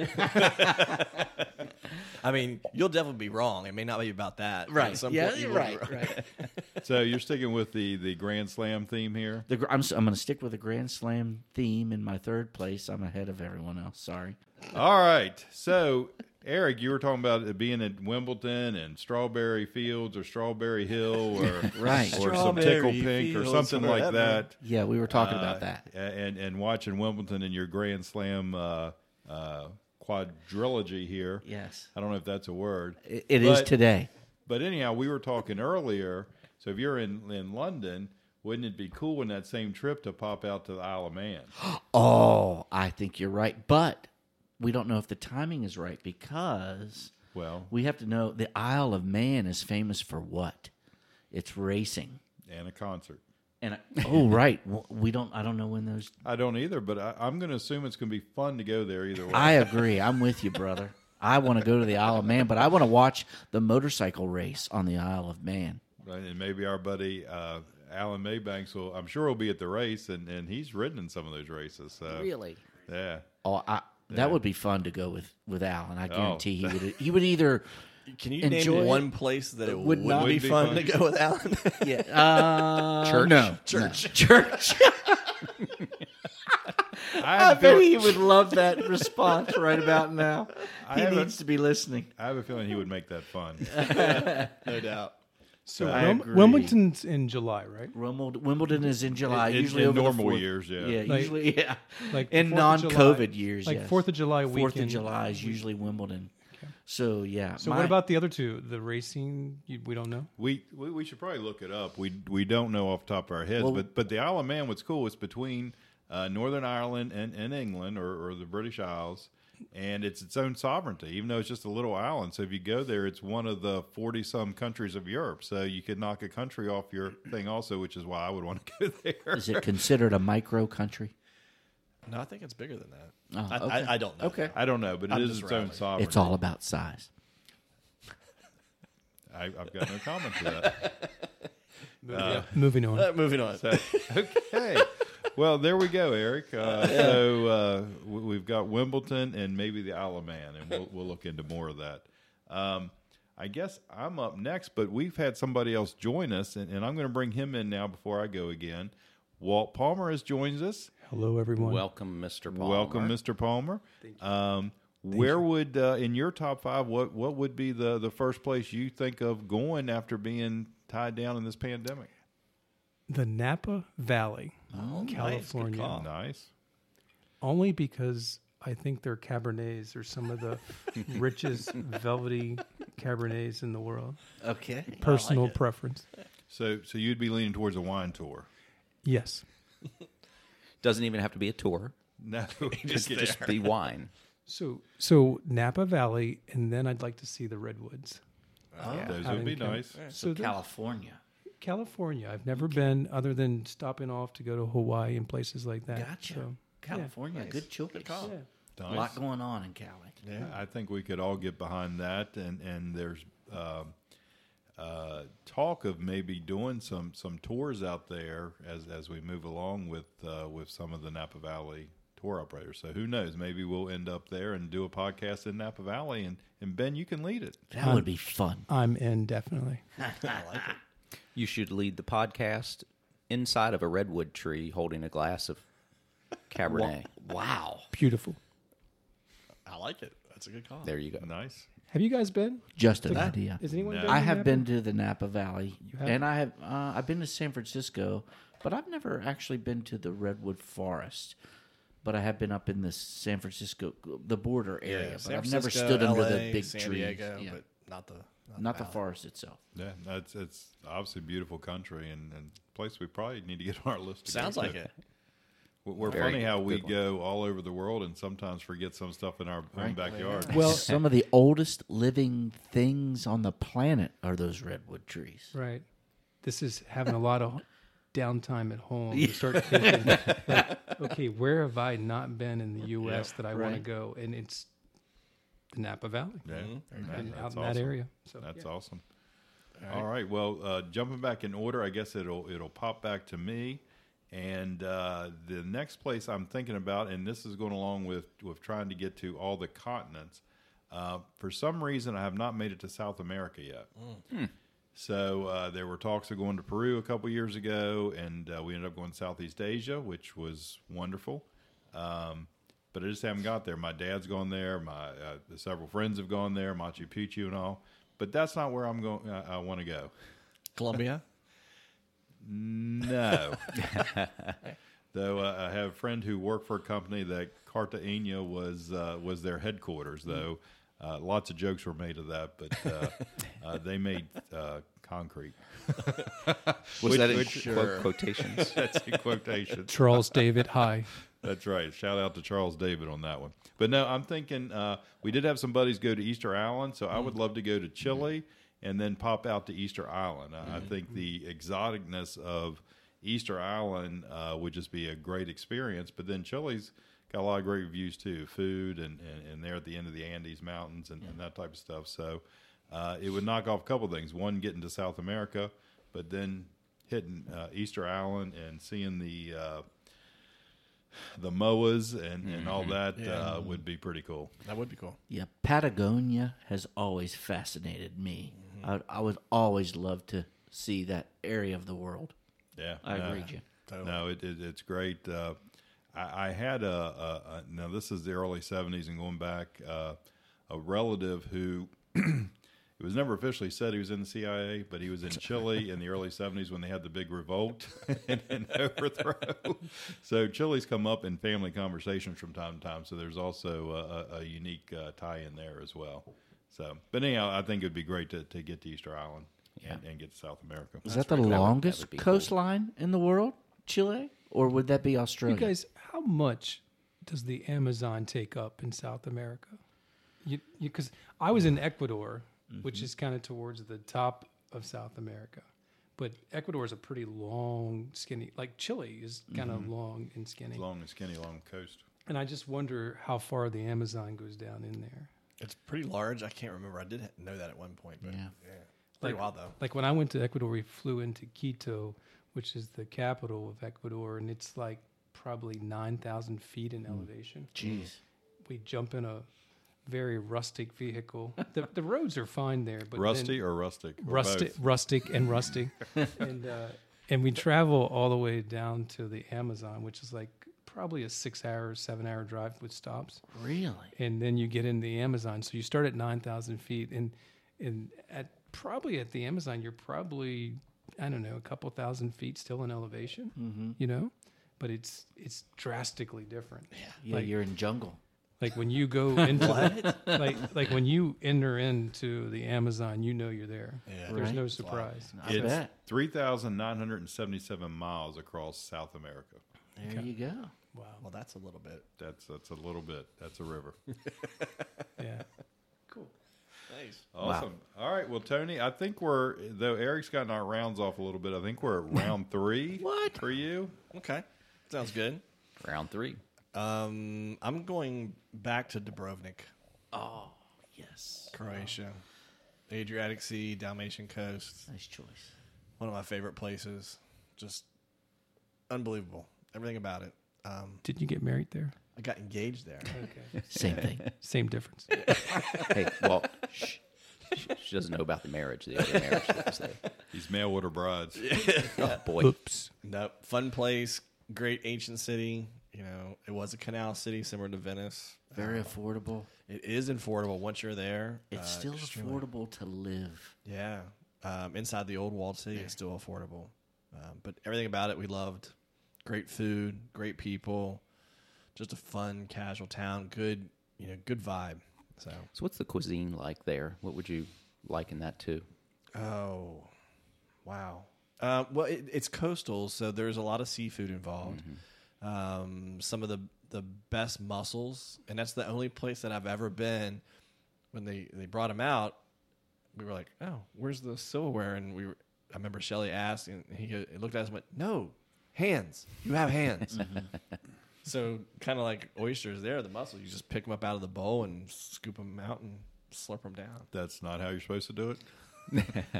I mean, you'll definitely be wrong. It may not be about that. but at some point you will be wrong. right. So you're sticking with the, the Grand Slam theme here? The, gr- I'm s- I'm going to stick with the Grand Slam theme in my third place. I'm ahead of everyone else. Sorry. All right. So, Eric, you were talking about it being at Wimbledon and Strawberry Fields or Strawberry Hill or, Right. or some Tickle Strawberry Pink or Fields, something like whatever. that. Yeah, we were talking Uh, about that. And, and watching Wimbledon in your Grand Slam uh, uh, quadrilogy here. Yes, I don't know if that's a word. it, it is But- today. But anyhow, we were talking earlier. So if you're in, in London, wouldn't it be cool in that same trip to pop out to the Isle of Man? Oh, I think you're right, but we don't know if the timing is right because Well, we have to know the Isle of Man is famous for what? It's racing. and a concert. And I, oh, right, W- we don't. I don't know when those. I don't either, but I, I'm going to assume it's going to be fun to go there either way. I agree. I'm with you, brother. I want to go to the Isle of Man, but I want to watch the motorcycle race on the Isle of Man. Right, and maybe our buddy uh, Alan Maybanks will. I'm sure he'll be at the race, and, and he's ridden in some of those races. So. Really? Yeah. Oh, I, that Yeah. would be fun to go with with Alan. I guarantee Oh. he would. He would either. Can you Enjoy name it. one place that it Would would not not be, be fun, fun. to go with Alan? Yeah. Uh, Church? No. Church. No. Church. I, I have a bet feeling, he would love that response right about now. I He have a- needs to be listening. I have a feeling he would make that fun. No doubt. So I Wim- agree. Wimbledon's in July, right? Wimbledon, Wimbledon is in July. In- usually in over normal the fourth, years, yeah. Yeah, Like- usually, yeah. Like in Fourth of non-COVID July- years, like yes. Fourth of July Fourth of weekend. July is usually Wimbledon. So yeah. So my- what about the other two? The racing, you, we don't know. We, we we should probably look it up. We we don't know off the top of our heads, Well- but but the Isle of Man, what's cool, it's between uh, Northern Ireland and, and England or, or the British Isles, and it's its own sovereignty, even though it's just a little island. So if you go there, it's one of the forty some countries of Europe. So you could knock a country off your thing also, which is why I would want to go there. Is it considered a micro country? No, I think it's bigger than that. Oh, I, okay. I, I don't know. Okay. I don't know, but it I'm is just its own rambling. sovereignty. It's all about size. I, I've got no comment to that. Yeah. Moving on. Uh, moving on. Okay. Well, there we go, Eric. Uh, so uh, w- we've got Wimbledon and maybe the Isle of Man, and we'll, we'll look into more of that. Um, I guess I'm up next, but we've had somebody else join us, and, and I'm going to bring him in now before I go again. Walt Palmer has joined us. Hello, everyone. Welcome, Mister Palmer. Welcome, Mister Palmer. Um, where would, uh, in your top five, what what would be the, the first place you think of going after being tied down in this pandemic? The Napa Valley, Oh, California. Nice. Good call. Nice. Only because I think their Cabernets are some of the richest velvety Cabernets in the world. Okay. Personal preference. So so you'd be leaning towards a wine tour. Yes. Doesn't even have to be a tour. No, Just, just be wine. So so Napa Valley, and then I'd like to see the redwoods. those Out would be in Cal- nice. So there's California. California. I've never been other than stopping off to go to Hawaii and places like that. Gotcha. So, California, Nice. good choice. Good call. yeah. A lot going on in Cali. Yeah. I think we could all get behind that, and and there's um, uh, talk of maybe doing some some tours out there as as we move along with uh, with some of the Napa Valley tour operators. So who knows? Maybe we'll end up there and do a podcast in Napa Valley, and and Ben, you can lead it. That would be fun. I'm in definitely. I like it. You should lead the podcast inside of a redwood tree holding a glass of Cabernet. Wow. Beautiful. I like it. That's a good call. There you go. Nice. Have you guys been? Just an To- idea. Is anyone No. been? I to have Napa? been to the Napa Valley, have? and I have uh, I've been to San Francisco, but I've never actually been to the Redwood Forest. But I have been up in the San Francisco, the border area. Yeah, but San I've never Francisco, stood under L A, the big San trees. Diego, Yeah. but not the not, Not the valley. forest itself. Yeah, that's it's obviously a beautiful country and, and a place we probably need to get on our list. To Sounds go like to. it. We're we're Very funny how good we one. go all over the world and sometimes forget some stuff in our own backyard. Well, Some of the oldest living things on the planet are those redwood trees. right. This is having a lot of downtime at home. You start thinking, like, okay, where have I not been in the U S that I want to right. go? And it's the Napa Valley Yeah, and that- out that's in that awesome. area. So That's yeah. awesome. All right. Well, uh, jumping back in order, I guess it'll it'll pop back to me. And uh, the next place I'm thinking about, and this is going along with with trying to get to all the continents. Uh, for some reason, I have not made it to South America yet. So uh, there were talks of going to Peru a couple years ago, and uh, we ended up going to Southeast Asia, which was wonderful. Um, but I just haven't got there. My dad's gone there. My uh, several friends have gone there, Machu Picchu and all. But that's not where I'm going. I, I want to go. Colombia. No. Though uh, I have a friend who worked for a company that Cartagena was uh, was their headquarters. Though uh, lots of jokes were made of that, but uh, uh, they made uh, concrete. Was Which- that in which- quote, quotations? That's in quotation. Charles David High. That's right. Shout out to Charles David on that one. But no, I'm thinking uh, we did have some buddies go to Easter Island, so I would love to go to Chile and then pop out to Easter Island. I, I think the exoticness of Easter Island uh, would just be a great experience. But then Chile's got a lot of great reviews too, food and, and, and they're at the end of the Andes Mountains and, yeah. and that type of stuff. So uh, it would knock off a couple of things. One, getting to South America, but then hitting uh, Easter Island and seeing the uh, the M O As and, and all that yeah. uh, would be pretty cool. That would be cool. Yeah, Patagonia has always fascinated me. Mm-hmm. I, I would always love to see that area of the world. Yeah, I no, agree, Jim. Totally. No, it, it, it's great. Uh, I, I had a, a, a now this is the early seventies and going back uh, a relative who it was never officially said he was in the C I A, but he was in Chile in the early seventies when they had the big revolt and, and overthrow. So Chile's come up in family conversations from time to time. So there's also a, a unique uh, tie in there as well. So, but anyhow, I think it'd be great to, to get to Easter Island Yeah. and, and get to South America. Is that the That would- that longest would be cool. coastline in the world, Chile? Or would that be Australia? You guys, how much does the Amazon take up in South America? You, because I was in Ecuador, mm-hmm. which is kind of towards the top of South America, but Ecuador is a pretty long, skinny. Like Chile is kind of mm-hmm. long and skinny. It's long and skinny along the coast. And I just wonder how far the Amazon goes down in there. It's pretty large. I can't remember. I did know that at one point, but Yeah. yeah, pretty Like- wild though. Like when I went to Ecuador, we flew into Quito, which is the capital of Ecuador, and it's like probably nine thousand feet in elevation. Jeez. We jump in a very rustic vehicle. The, the roads are fine there, but Rusty then, or rustic? Or rustic, both? rustic, and rusty, and uh, and we travel all the way down to the Amazon, which is like probably a six-hour, seven-hour drive with stops. Really? And then you get in the Amazon. So you start at nine thousand feet, and and at probably at the Amazon, you're probably I don't know a couple thousand feet still in elevation. Mm-hmm. You know, but it's it's drastically different. Yeah, Like- you're in jungle. Like when you go into the, like like when you enter into the Amazon, you know you're there. Yeah. There's Right. no surprise. I It's bet. three thousand nine hundred seventy-seven miles across South America. There you go. Wow. Well, that's a little bit. That's that's a little bit. That's a river. Yeah. Nice. Awesome. All right. Well, Tony, I think we're, though Eric's gotten our rounds off a little bit, I think we're at round three. What? For you? Okay, sounds good. Round three. Um, I'm going back to Dubrovnik, Oh, yes. Croatia, Adriatic Sea, Dalmatian coast. Nice choice. One of my favorite places. Just unbelievable. Everything about it. Um, Did you get married there? I got engaged there. Okay. Same thing. Same difference. Hey, well, shh, shh, she doesn't know about the marriage, the other marriage that was there. These mail order brides. Oh, boy. Oops. Nope. Fun place. Great ancient city. You know, it was a canal city similar to Venice. Very Uh, affordable. It is affordable once you're there. It's Uh, still extremely- affordable to live. Yeah. Um, inside the old walled city, it's still affordable. Um, but everything about it we loved. Great food, great people, just a fun, casual town. Good, you know, good vibe. So, So what's the cuisine like there? What would you liken that to? oh, wow. Uh, well, it, it's coastal, so there's a lot of seafood involved. Um, some of the the best mussels, and that's the only place that I've ever been. When they, they brought them out, we were like, "Oh, where's the silverware?" And we, were, I remember Shelley asked, and he, go- he looked at us and went, "No, hands. You have hands." So kind of like oysters, there, the mussels, you just pick them up out of the bowl and scoop them out and slurp them down. That's not how you're supposed to do it.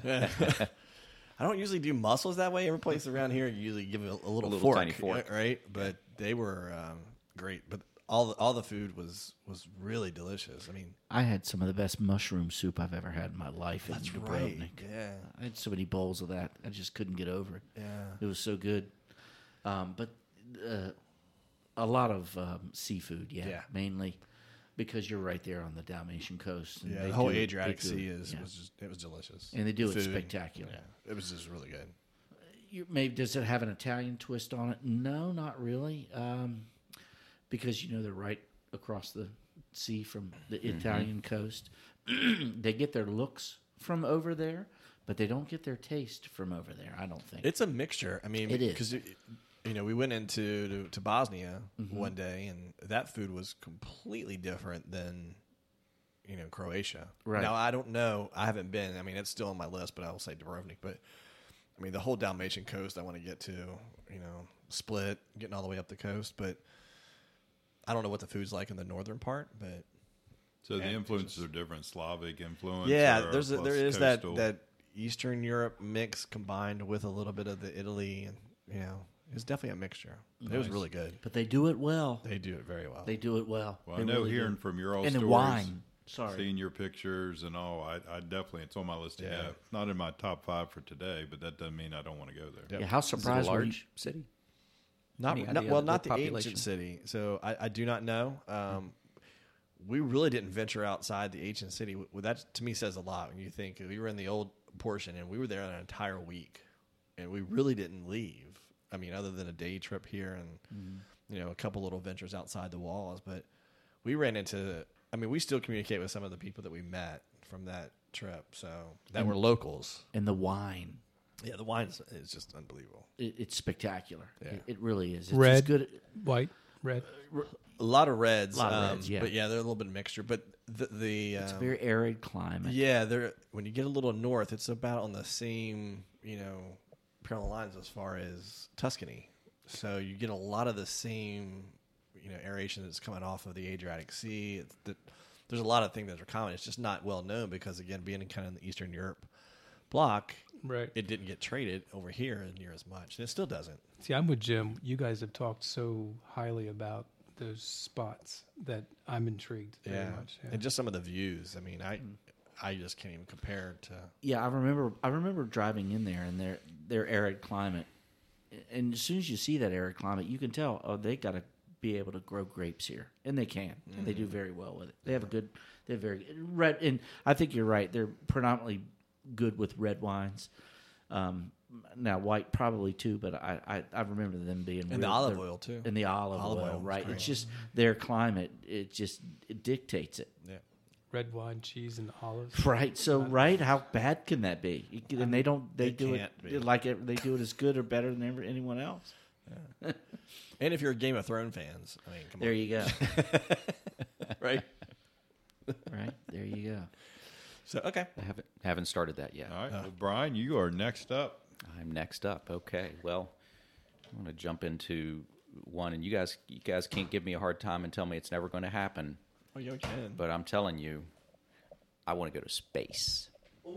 I don't usually do mussels that way. Every place around here, you usually give it a, a little, A little fork, tiny fork. right? But they were um, great. But all the, all the food was was really delicious. I mean, I had some of the best mushroom soup I've ever had in my life in that's Dubrovnik. right. Yeah, I had so many bowls of that. I just couldn't get over it. yeah. It was so good. Um, but uh, a lot of um, seafood, yeah, Yeah. mainly because you're right there on the Dalmatian coast. And Yeah, they the whole do it- Adriatic they do Sea it, is yeah. was just it was delicious, And they do The it food, spectacular. Yeah, it was just really good. You, maybe does it have an Italian twist on it? No, not really, um, because you know they're right across the sea from the Mm-hmm. Italian coast. They get their looks from over there, but they don't get their taste from over there. I don't think. It's a mixture. I mean, It is. because you know we went into to, to Bosnia Mm-hmm. one day, and that food was completely different than you know Croatia. Right. Now I don't know. I haven't been. I mean, it's still on my list, but I will say Dubrovnik. But I mean, the whole Dalmatian coast I want to get to, you know, Split, getting all the way up the coast. But I don't know what the food's like in the northern part, but So the And influences are different. Slavic influence. yeah, or there's a, plus there is that, coastal. that Eastern Europe mix combined with a little bit of the Italy, and you know, it's definitely a mixture. It was Nice. really good. But they do it well. They do it very well. They do it well. Well, They I know really hearing do. from your old and stories, the wine. Sorry. seeing your pictures and all, I, I definitely, it's on my list to Yeah. have. Not in my top five for today, but that doesn't mean I don't want to go there. Yep. Yeah, how Is it a surprised were you? large city? Not, Any not idea well, of the not the population? ancient city. So I, I do not know. Um, we really didn't venture outside the ancient city. Well, that to me says a lot. When you think we were in the old portion and we were there an entire week, and we really didn't leave. I mean, other than a day trip here and Mm-hmm. you know a couple little ventures outside the walls, but we ran into. I mean, we still communicate with some of the people that we met from that trip, so that were locals. And the wine. Yeah, the wine is, is just unbelievable. It, it's spectacular. Yeah. It, it really is. It's Red. as good. White, red. A lot of reds, Lot of um, reds, yeah. but yeah, they're a little bit mixture. But the, the It's a um, very arid climate. yeah, they're when you get a little north, it's about on the same you know parallel lines as far as Tuscany. So you get a lot of the same you know aeration that's coming off of the Adriatic Sea. It's the, there's a lot of things that are common. It's just not well known because again, being in kind of the Eastern Europe block, Right. it didn't get traded over here near as much, and it still doesn't. See, I'm with Jim. You guys have talked so highly about those spots that I'm intrigued very much. Yeah. And just some of the views. I mean, I I just can't even compare to. Yeah, I remember. I remember driving in there and their their arid climate, and as soon as you see that arid climate, you can tell. Oh, they got to be able to grow grapes here, and they can. And they do very well with it. They have a good. They're very red, and I think you're right. They're predominantly good with red wines. Um, now white probably too, but I I, I remember them being And the real- olive they're- oil, too. and the olive, Olive oil, oil is right? great. It's just their climate. It just it dictates it. Yeah. Red wine, cheese, and olives. Right. So, right, how bad can that be? You can- And they don't. They It do can't it be. like it, they do it as good or better than ever, anyone else. And if you're Game of Thrones fans, I mean, come There on, you go. right? Right there you go. So okay, I haven't haven't started that yet. All right. Well, Brian, you are next up. I'm next up. Okay. Well, I want to jump into one, and you guys, you guys can't give me a hard time and tell me it's never going to happen. oh, you can. But I'm telling you, I want to go to space.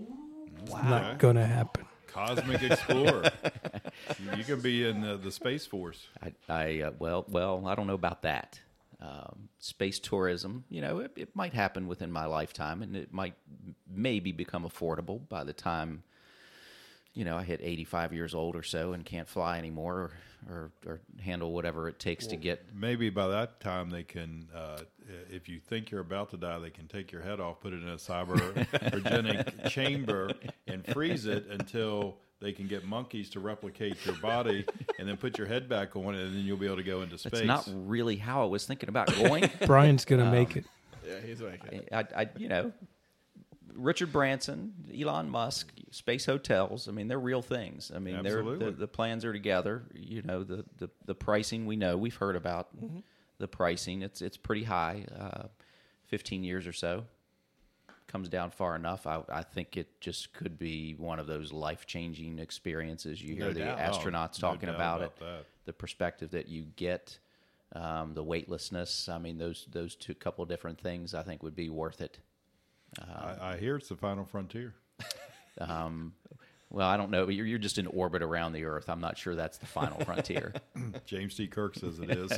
Not going to happen. Cosmic Explorer. You can be in the, the Space Force. I, I uh, well, well, I don't know about that. Um, space tourism, you know, it, it might happen within my lifetime, and it might maybe become affordable by the time, you know, I hit eighty-five years old or so and can't fly anymore, or or, or handle whatever it takes to get. Maybe by that time they can, uh, if you think you're about to die, they can take your head off, put it in a cybergenic chamber, and freeze it until they can get monkeys to replicate your body, and then put your head back on it, and then you'll be able to go into space. That's not really how I was thinking about going. Brian's going to make it. Yeah, he's like, I, I, you know, Richard Branson, Elon Musk, space hotels. I mean, they're real things. I mean, they're Absolutely. the, the plans are together. You know, the, the, the pricing we know. We've heard about the pricing. It's it's pretty high. Uh, Fifteen years or so comes down far enough. I, I think it just could be one of those life changing experiences. You hear No the doubt. astronauts No talking doubt about, about it, that. the perspective that you get. Um, the weightlessness. I mean, those those two couple different things I think would be worth it. I, I hear it's the final frontier. Um, well, I don't know. You're, you're just in orbit around the Earth. I'm not sure that's the final frontier. James T. Kirk says it is.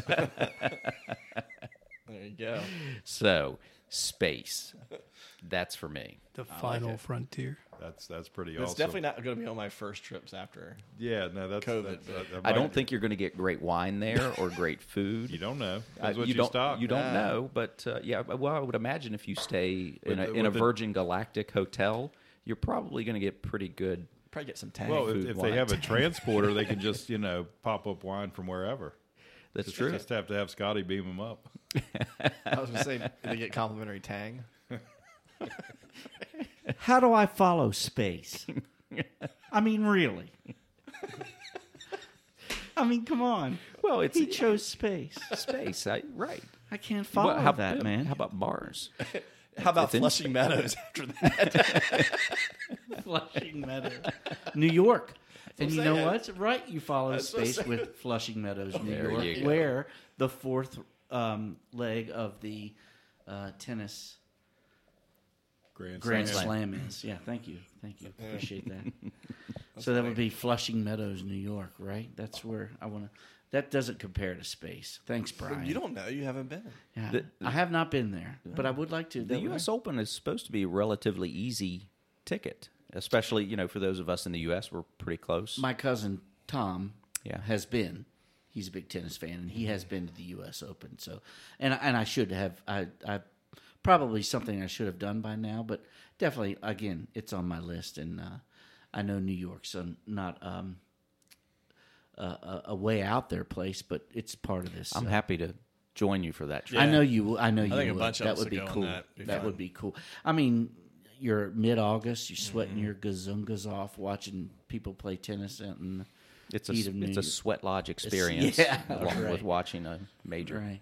there you go. So, space. That's for me. The final it. frontier. That's that's pretty It's awesome. definitely not going to be on my first trips after. Yeah, no, that's COVID, That's, but- that- that I might- don't think you're going to get great wine there or great food. you don't know. Uh, That's what you, you, don't. stock. You don't Nah. know, but uh, yeah. Well, I would imagine if you stay in a, With the- in a with the- Virgin Galactic hotel, you're probably going to get pretty good. Probably get some tang. Well, food if, if wine. they have a transporter, they can just you know pop up wine from wherever. That's Just, true. Just have to have Scotty beam them up. I was going to say, did they get complimentary tang? How do I follow space? I mean, really. I mean, come on. Well, it's He chose space. space, I, right? I can't follow Well, how, that, man. How about Mars? How about It's in- Flushing Meadows after that? Flushing Meadows, New York. And you know what? Right, you follow space with Flushing Meadows, New There York, you go. where the fourth um, leg of the uh, tennis Grand, Grand Slam. Slam is. Yeah, thank you. Thank you. Appreciate that. So that would be Flushing Meadows, New York, right? That's where I want to. That doesn't compare to space. Thanks, Brian. You don't know. You haven't been. Yeah, The- I have not been there, but I would like to. The That U would- S Open is supposed to be a relatively easy ticket, especially, you know, for those of us in the U S. We're pretty close. My cousin Tom Yeah. has been. He's a big tennis fan, and he has been to the U S Open. So, and and I should have. I I probably something I should have done by now, but definitely again, it's on my list, and uh, I know New York's a, not um, a, a, a way out there place, but it's part of this. I'm uh, happy to join you for that trip. I know you. will- I know you. think a would. bunch of that us would would be go on cool. that. Be That fun. would be cool. I mean, you're mid-August. You're sweating your gazungas off, watching people play tennis out in It's a heat of New it's a York. sweat lodge experience yeah, along right. with watching a major. Right.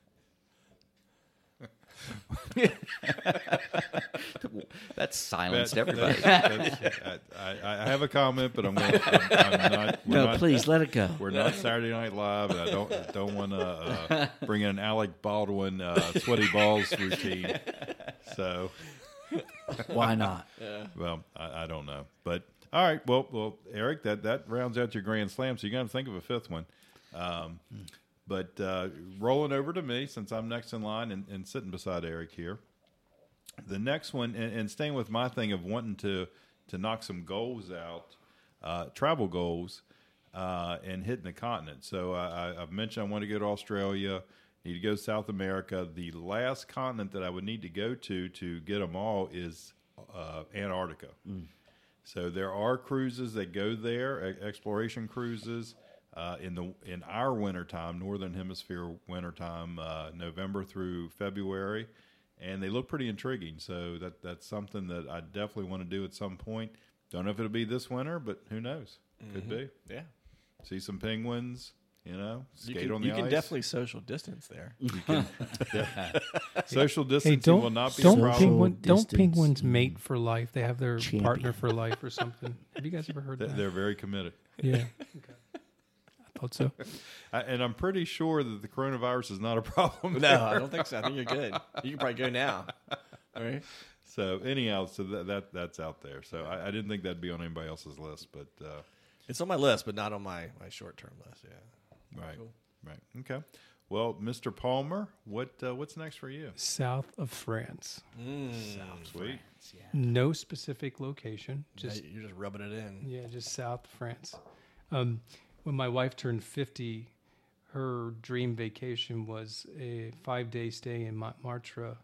That silenced That- everybody. that's- that's- I, I, I have a comment, but I'm, gonna, I'm, I'm not. We're No, not, please let it go. We're not Saturday Night Live, and I don't don't want to uh, bring in an Alec Baldwin uh, sweaty balls routine. So, Why not? well, I, I don't know, but all right. Well, well, Eric, that that rounds out your Grand Slam. So you got to think of a fifth one. Um, but uh, rolling over to me, since I'm next in line and, and sitting beside Eric here. The next one, and, and staying with my thing of wanting to to knock some goals out, uh, travel goals, uh, and hitting the continent. So I, I, I've mentioned I want to go to Australia, need to go to South America. The last continent that I would need to go to to get them all is uh, Antarctica. So there are cruises that go there, e- exploration cruises. Uh, in the in our wintertime, Northern Hemisphere wintertime, uh, November through February, and they look pretty intriguing. So that that's something that I definitely want to do at some point. Don't know if it'll be this winter, but who knows? Could be. Yeah. See some penguins, you know, skate You can, on the you can ice. definitely social distance there. Social Hey, distancing don't will not be a don't problem. penguin, don't distance. penguins mate for life? They have their Champion. partner for life or something. Have you guys ever heard They- that? They're very committed. Yeah. Okay. I thought so. I, and I'm pretty sure that the coronavirus is not a problem. No, there. I don't think so. I think you're good. You can probably go now. All right. So anyhow, so that, that that's out there. So I, I didn't think that'd be on anybody else's list, but uh, It's on my list, but not on my, my short term list. Yeah. right, right, okay. Well, Mister Palmer, what uh, what's next for you? South of France. Sweet. No specific location. Just Just, you're just rubbing it in. yeah, just south of France. Um, when my wife turned fifty, her dream vacation was a five-day stay in Montmartre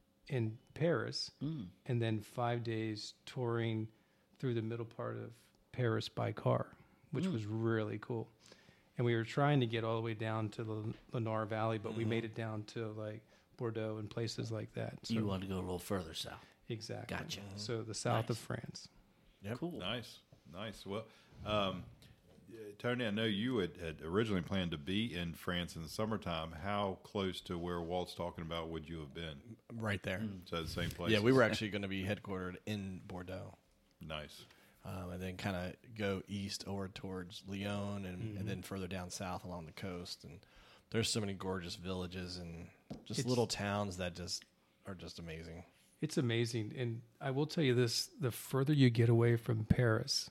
in Paris, and then five days touring through the middle part of Paris by car, which was really cool. And we were trying to get all the way down to the Loire Valley, but we made it down to like Bordeaux and places like that. So You want to go a little further south. exactly. Gotcha. So the south Nice. of France. Cool. Nice, nice. Well, um, Tony, I know you had, had originally planned to be in France in the summertime. How close to where Walt's talking about would you have been? Right there. So the same place. Yeah, we were actually going to be headquartered in Bordeaux. Nice. Um, and then kind of go east over towards Lyon and, and then further down south along the coast. And there's so many gorgeous villages and just It's- little towns that just are just amazing. It's amazing. And I will tell you this, the further you get away from Paris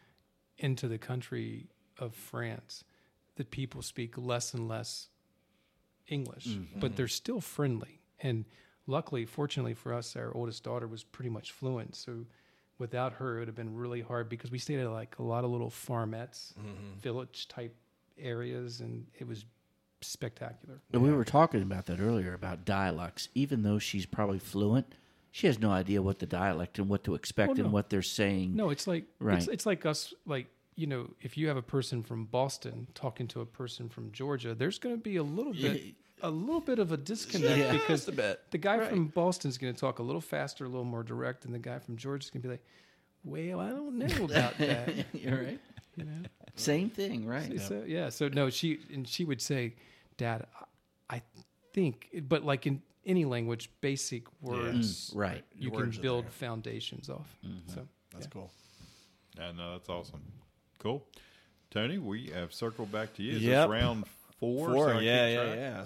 into the country of France, the people speak less and less English, but they're still friendly. And luckily, fortunately for us, our oldest daughter was pretty much fluent. So without her, it would have been really hard because we stayed at like a lot of little farmettes, village type areas, and it was spectacular. And we were talking about that earlier about dialects. Even though she's probably fluent, she has no idea what the dialect and what to expect Oh, no. and what they're saying. No, it's like Right. it's, it's like us. Like you know, if you have a person from Boston talking to a person from Georgia, there's going to be a little bit, a little bit of a disconnect Yeah. because Just a bit. the guy from Boston is going to talk a little faster, a little more direct, and the guy from Georgia is going to be like, "Well, I don't know about that." You're right. You know, Same thing, right? so yeah. So no, she and she would say, "Dad, I I think," but like in any language, basic words, Mm, right. you Words can are build there. foundations off. So That's yeah. cool. Yeah, no, that's awesome. Cool. Tony, we have circled back to you. Is Yep. this round four? Four, So I yeah, keep yeah, track? yeah.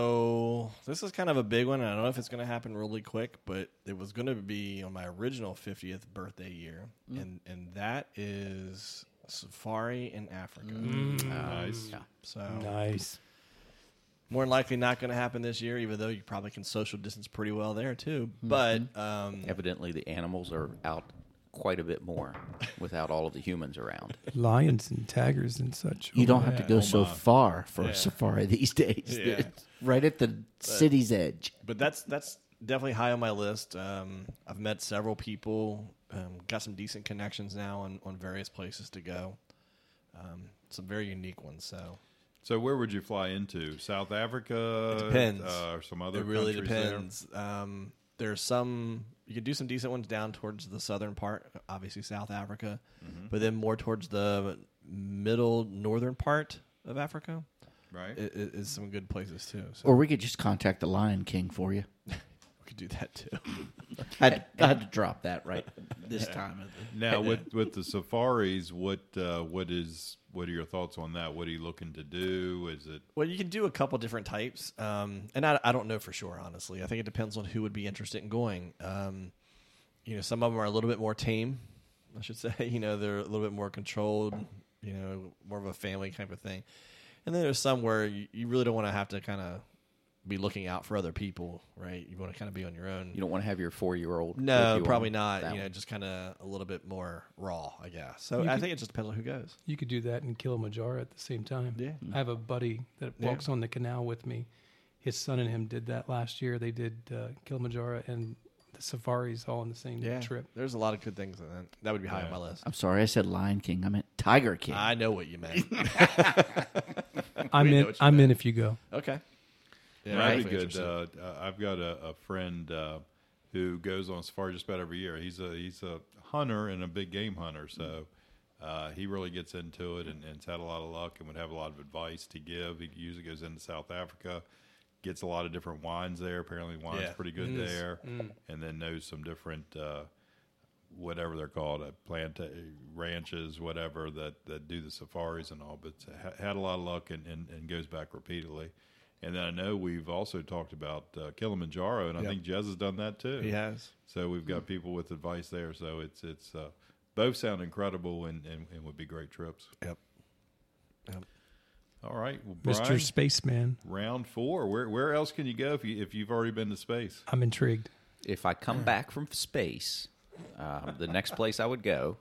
So this is kind of a big one. And I don't know if it's going to happen really quick, but it was going to be on my original fiftieth birthday year, and and that is safari in Africa. Nice. Yeah. So Nice. more than likely not going to happen this year, even though you probably can social distance pretty well there too. But um, Evidently, the animals are out quite a bit more without all of the humans around. Lions and tigers and such. You Oh, don't my. have to go so far for a safari these days. Yeah. It's right at the city's edge. but that's that's definitely high on my list. Um, I've met several people, um, got some decent connections now on, on various places to go. Um, some very unique ones. So So where would you fly into? South Africa? It depends. Uh, or some other it really countries there? depends. Um, there's some you could do some decent ones down towards the southern part, obviously South Africa, Mm-hmm. but then more towards the middle northern part of Africa Right? is, is some good places too. So Or we could just contact the Lion King for you. we could do that too. I had, I had to drop that right this time. Now, with with the safaris, what uh, what is what are your thoughts on that? What are you looking to do? Is it Well, you can do a couple different types, um, and I, I don't know for sure. Honestly, I think it depends on who would be interested in going. Um, you know, some of them are a little bit more tame, I should say. You know, they're a little bit more controlled. You know, more of a family kind of thing. And then there's some where you, you really don't want to have to kind of be looking out for other people, right? You want to kind of be on your own. You don't want to have your four-year-old. No, with you probably on not. that You know, one. just kind of a little bit more raw, I guess. So You I could- think it just depends on who goes. You could do that in Kilimanjaro at the same time. Yeah. I have a buddy that Yeah. walks on the canal with me. His son and him did that last year. They did uh, Kilimanjaro and the safaris all on the same Yeah, trip. there's a lot of good things in that. That would be high on my list. I'm sorry, I said Lion King. I meant Tiger King. I know what you meant. I'm We know in. what you I'm meant. in if you go. Okay. Yeah, That'd be definitely good. interested. Uh, uh, I've got a, a friend uh, who goes on safari just about every year. He's a he's a hunter and a big game hunter, so uh, he really gets into it and, and has had a lot of luck and would have a lot of advice to give. He usually goes into South Africa, gets a lot of different wines there. Apparently, wine's Yeah. pretty good there, and then knows some different. Uh, whatever they're called, uh, plant ranches, whatever that, that do the safaris and all, but ha- had a lot of luck and, and, and goes back repeatedly. And then I know we've also talked about uh, Kilimanjaro, and I Yep. think Jez has done that too. He has. So we've got people with advice there. So it's it's uh, both sound incredible and, and, and would be great trips. Yep. Yep. All right, well, Mister Brian, Spaceman. round four. Where where else can you go if you if you've already been to space? I'm intrigued. If I come back from space, um, the next place I would go,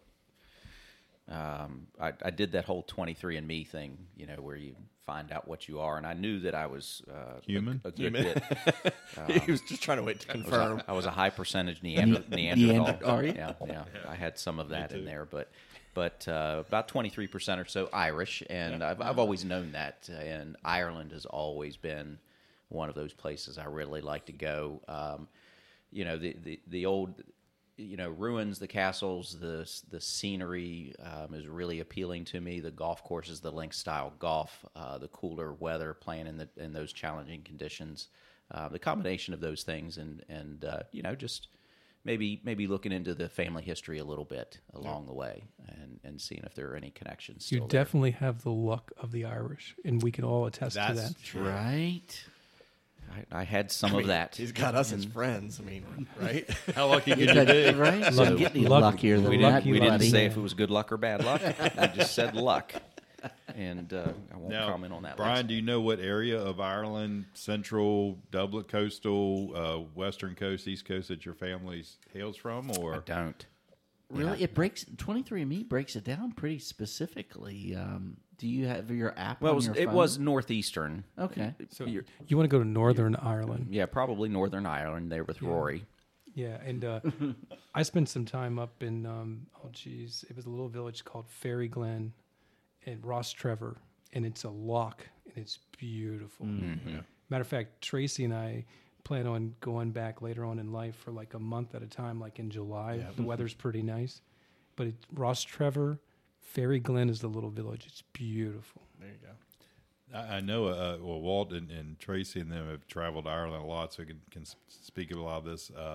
um, I, I did that whole twenty-three and me thing, you know, where you find out what you are, and I knew that I was uh, Human? a, a good Human. bit. he was just trying to wait to I was, confirm. a, I was a high percentage Neander, Neanderthal. Neander- are you? Yeah, yeah, I had some of that in there, but but uh, about twenty-three percent or so Irish, and I've I've always known that, uh, and Ireland has always been one of those places I really like to go. Um, you know, the, the the old, you know, ruins, the castles, the the scenery um, is really appealing to me. The golf courses, the links style golf, uh, the cooler weather, playing in the in those challenging conditions, uh, the combination of those things, and and uh, you know, just maybe maybe looking into the family history a little bit along the way, and and seeing if there are any connections. You Still there. definitely have the luck of the Irish, and we can all attest to That's that. true. Right? I, I had some of that. He's got us as friends. I mean, right? How lucky You could you be? right? So, So get any luck- luckier than We that, didn't, we didn't buddy. say if it was good luck or bad luck. We just said luck. And uh, I won't Now, comment on that. Brian, Lex. do you know what area of Ireland, central, Dublin, coastal, uh, western coast, east coast that your family hails from? I Or don't. Really, Yeah. it breaks twenty-three and me breaks it down pretty specifically. Um, do you have your app? Well, it on was, your it phone? was northeastern. Okay. So You're- you want to go to Northern Ireland? Yeah, probably Northern Ireland there with Rory. Yeah, and uh, I spent some time up in um, oh geez, it was a little village called Fairy Glen, in Ross Trevor, and it's a loch, and it's beautiful. Matter of fact, Tracy and I plan on going back later on in life for like a month at a time, like in July. The weather's pretty nice, but it, Ross Trevor, Fairy Glen is the little village. It's beautiful. There you go. I, I know, uh, well, Walt and, and Tracy and them have traveled to Ireland a lot, so can, can s- speak of a lot of this. Uh,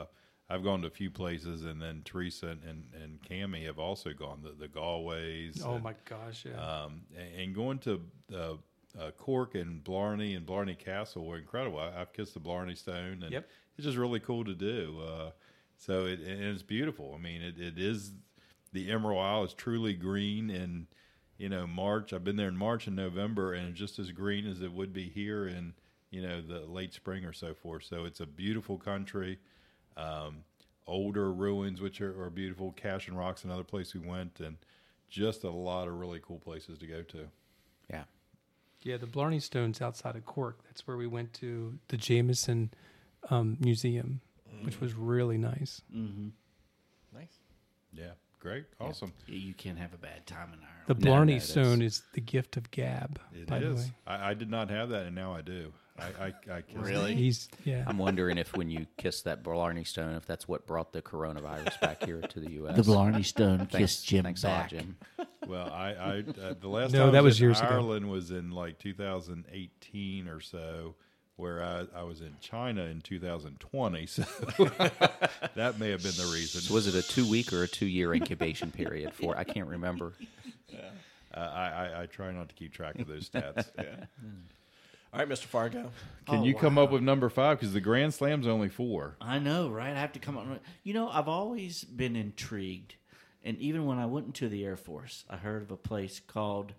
I've gone to a few places, and then Teresa and, and, and Cammie have also gone, the, the Galways. Oh, and, my gosh, yeah. Um, and, and going to uh, uh, Cork and Blarney and Blarney Castle were incredible. I, I've kissed the Blarney Stone, and Yep. it's just really cool to do. Uh, so it, and it's beautiful. I mean, it, it is, the Emerald Isle is truly green, and you know, March, I've been there in March and November, and it's just as green as it would be here in, you know, the late spring or so forth. So it's a beautiful country. Um, older ruins, which are, are beautiful. Cash and Rock's another place we went, and just a lot of really cool places to go to. Yeah. Yeah, the Blarney Stone's outside of Cork. That's where we went to the Jameson um, Museum, mm. which was really nice. Mm-hmm. Nice. Yeah, great. Awesome. Yeah, you can't have a bad time in Ireland. The No, Blarney no, Stone is the gift of Gab, It by the is. way. I, I did not have that, and now I do. I, I, I kissed Really? it. He's, yeah. I'm wondering if when you kissed that Blarney Stone, if that's what brought the coronavirus back here to the U S. The Blarney Stone Thanks- kissed Jim thanks a lot, back. Jim. Well, I, I uh, the last No, time that I was, was in years ago. Ireland was in like two thousand eighteen or so, where I, I was in China in two thousand twenty. So that may have been the reason. So was it a two-week or a two-year incubation period for? I can't remember. Uh, I, I, I try not to keep track of those stats. All right, Mister Fargo. Can Oh, you come wow. up with number five? Because the Grand Slam's only four. I know, right? I have to come up. You know, I've always been intrigued, and even when I went into the Air Force, I heard of a place called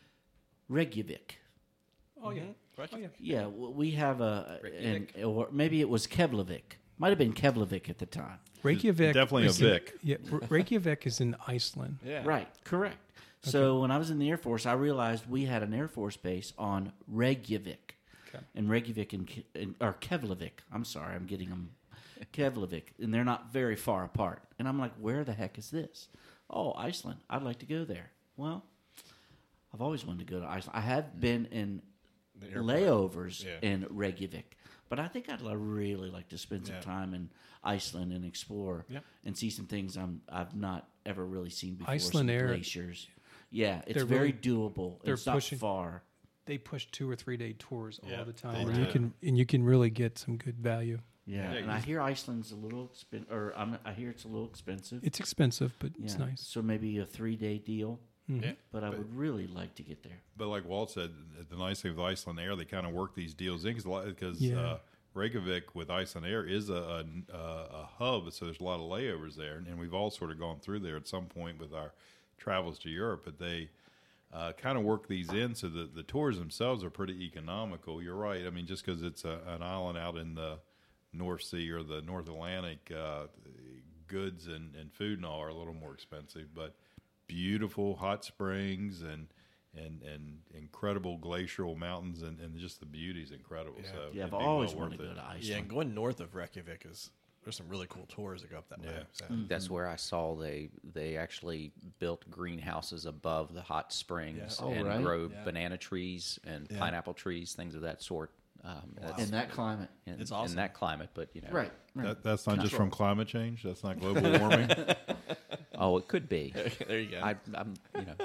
Reykjavik. Oh, yeah. Oh, Oh, yeah. Yeah, w- we have a, and or maybe it was Keflavik. Might have been Keflavik at the time. Reykjavik. Definitely a is in- Vic. yeah, R- Reykjavik is in Iceland. Yeah. Right, correct. So when I was in the Air Force, I realized we had an Air Force base on Reykjavik. Okay. And Reykjavik and, Ke- and or Keflavik. I'm sorry, I'm getting them. Keflavik, and they're not very far apart. And I'm like, where the heck is this? Oh, Iceland. I'd like to go there. Well, I've always wanted to go to Iceland. I have been in airport. layovers Yeah. in Reykjavik, but I think I'd li- really like to spend some Yeah. time in Iceland and explore Yeah. and see some things I'm I've not ever really seen before. Iceland some Air- glaciers. Yeah, it's They're very really- doable. they're It's not pushing- far. They push two or three day tours Yeah, all the they time, and do. you can and you can really get some good value. Yeah, Yeah, and I you- hear Iceland's a little expen- or I'm, I hear it's a little expensive. It's expensive, but it's Yeah, nice. So maybe a three day deal. Mhm. Yeah. But I would really like to get there. But like Walt said, the nice thing with Iceland Air, they kind of work these deals in because Yeah. uh, Reykjavik with Iceland Air is a, a, a hub, so there's a lot of layovers there, and we've all sort of gone through there at some point with our travels to Europe. But they uh, kind of work these in so that the tours themselves are pretty economical. You're right. I mean, just because it's a, an island out in the North Sea or the North Atlantic, uh, goods and, and food and all are a little more expensive, but beautiful hot springs and and, and incredible glacial mountains and, and just the beauty is incredible. Yeah. So Yeah, it'd I've be always well wanted worth to go it. to Iceland. Yeah, and going north of Reykjavik is there's some really cool tours that go up that way. Yeah. So. That's where I saw they they actually built greenhouses above the hot springs Yeah. Oh, and right. grow Yeah. banana trees and Yeah. pineapple trees, things of that sort. Um, that's In that climate. in, It's in awesome. that climate, but you know, Right. right. That, that's not just from climate change. That's not global warming. Oh, it could be. There you go. I, I'm, you know,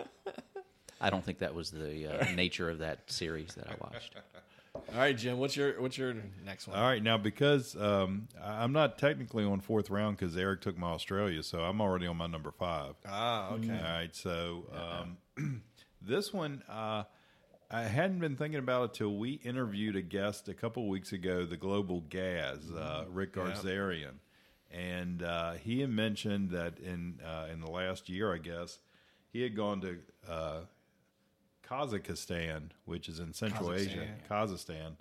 I don't think that was the uh, nature of that series that I watched. All right, Jim. What's your what's your next one? All right, now because um, I- I'm not technically on fourth round because Eric took my Australia, so I'm already on my number five. Ah, okay. All right, so um, this one uh, I hadn't been thinking about it till we interviewed a guest a couple weeks ago, the Global Gaz, uh, Rick Yeah. Garzarian, and uh, he had mentioned that in uh, in the last year, I guess, he had gone to uh, Kazakhstan, which is in Central Asia, Kazakhstan,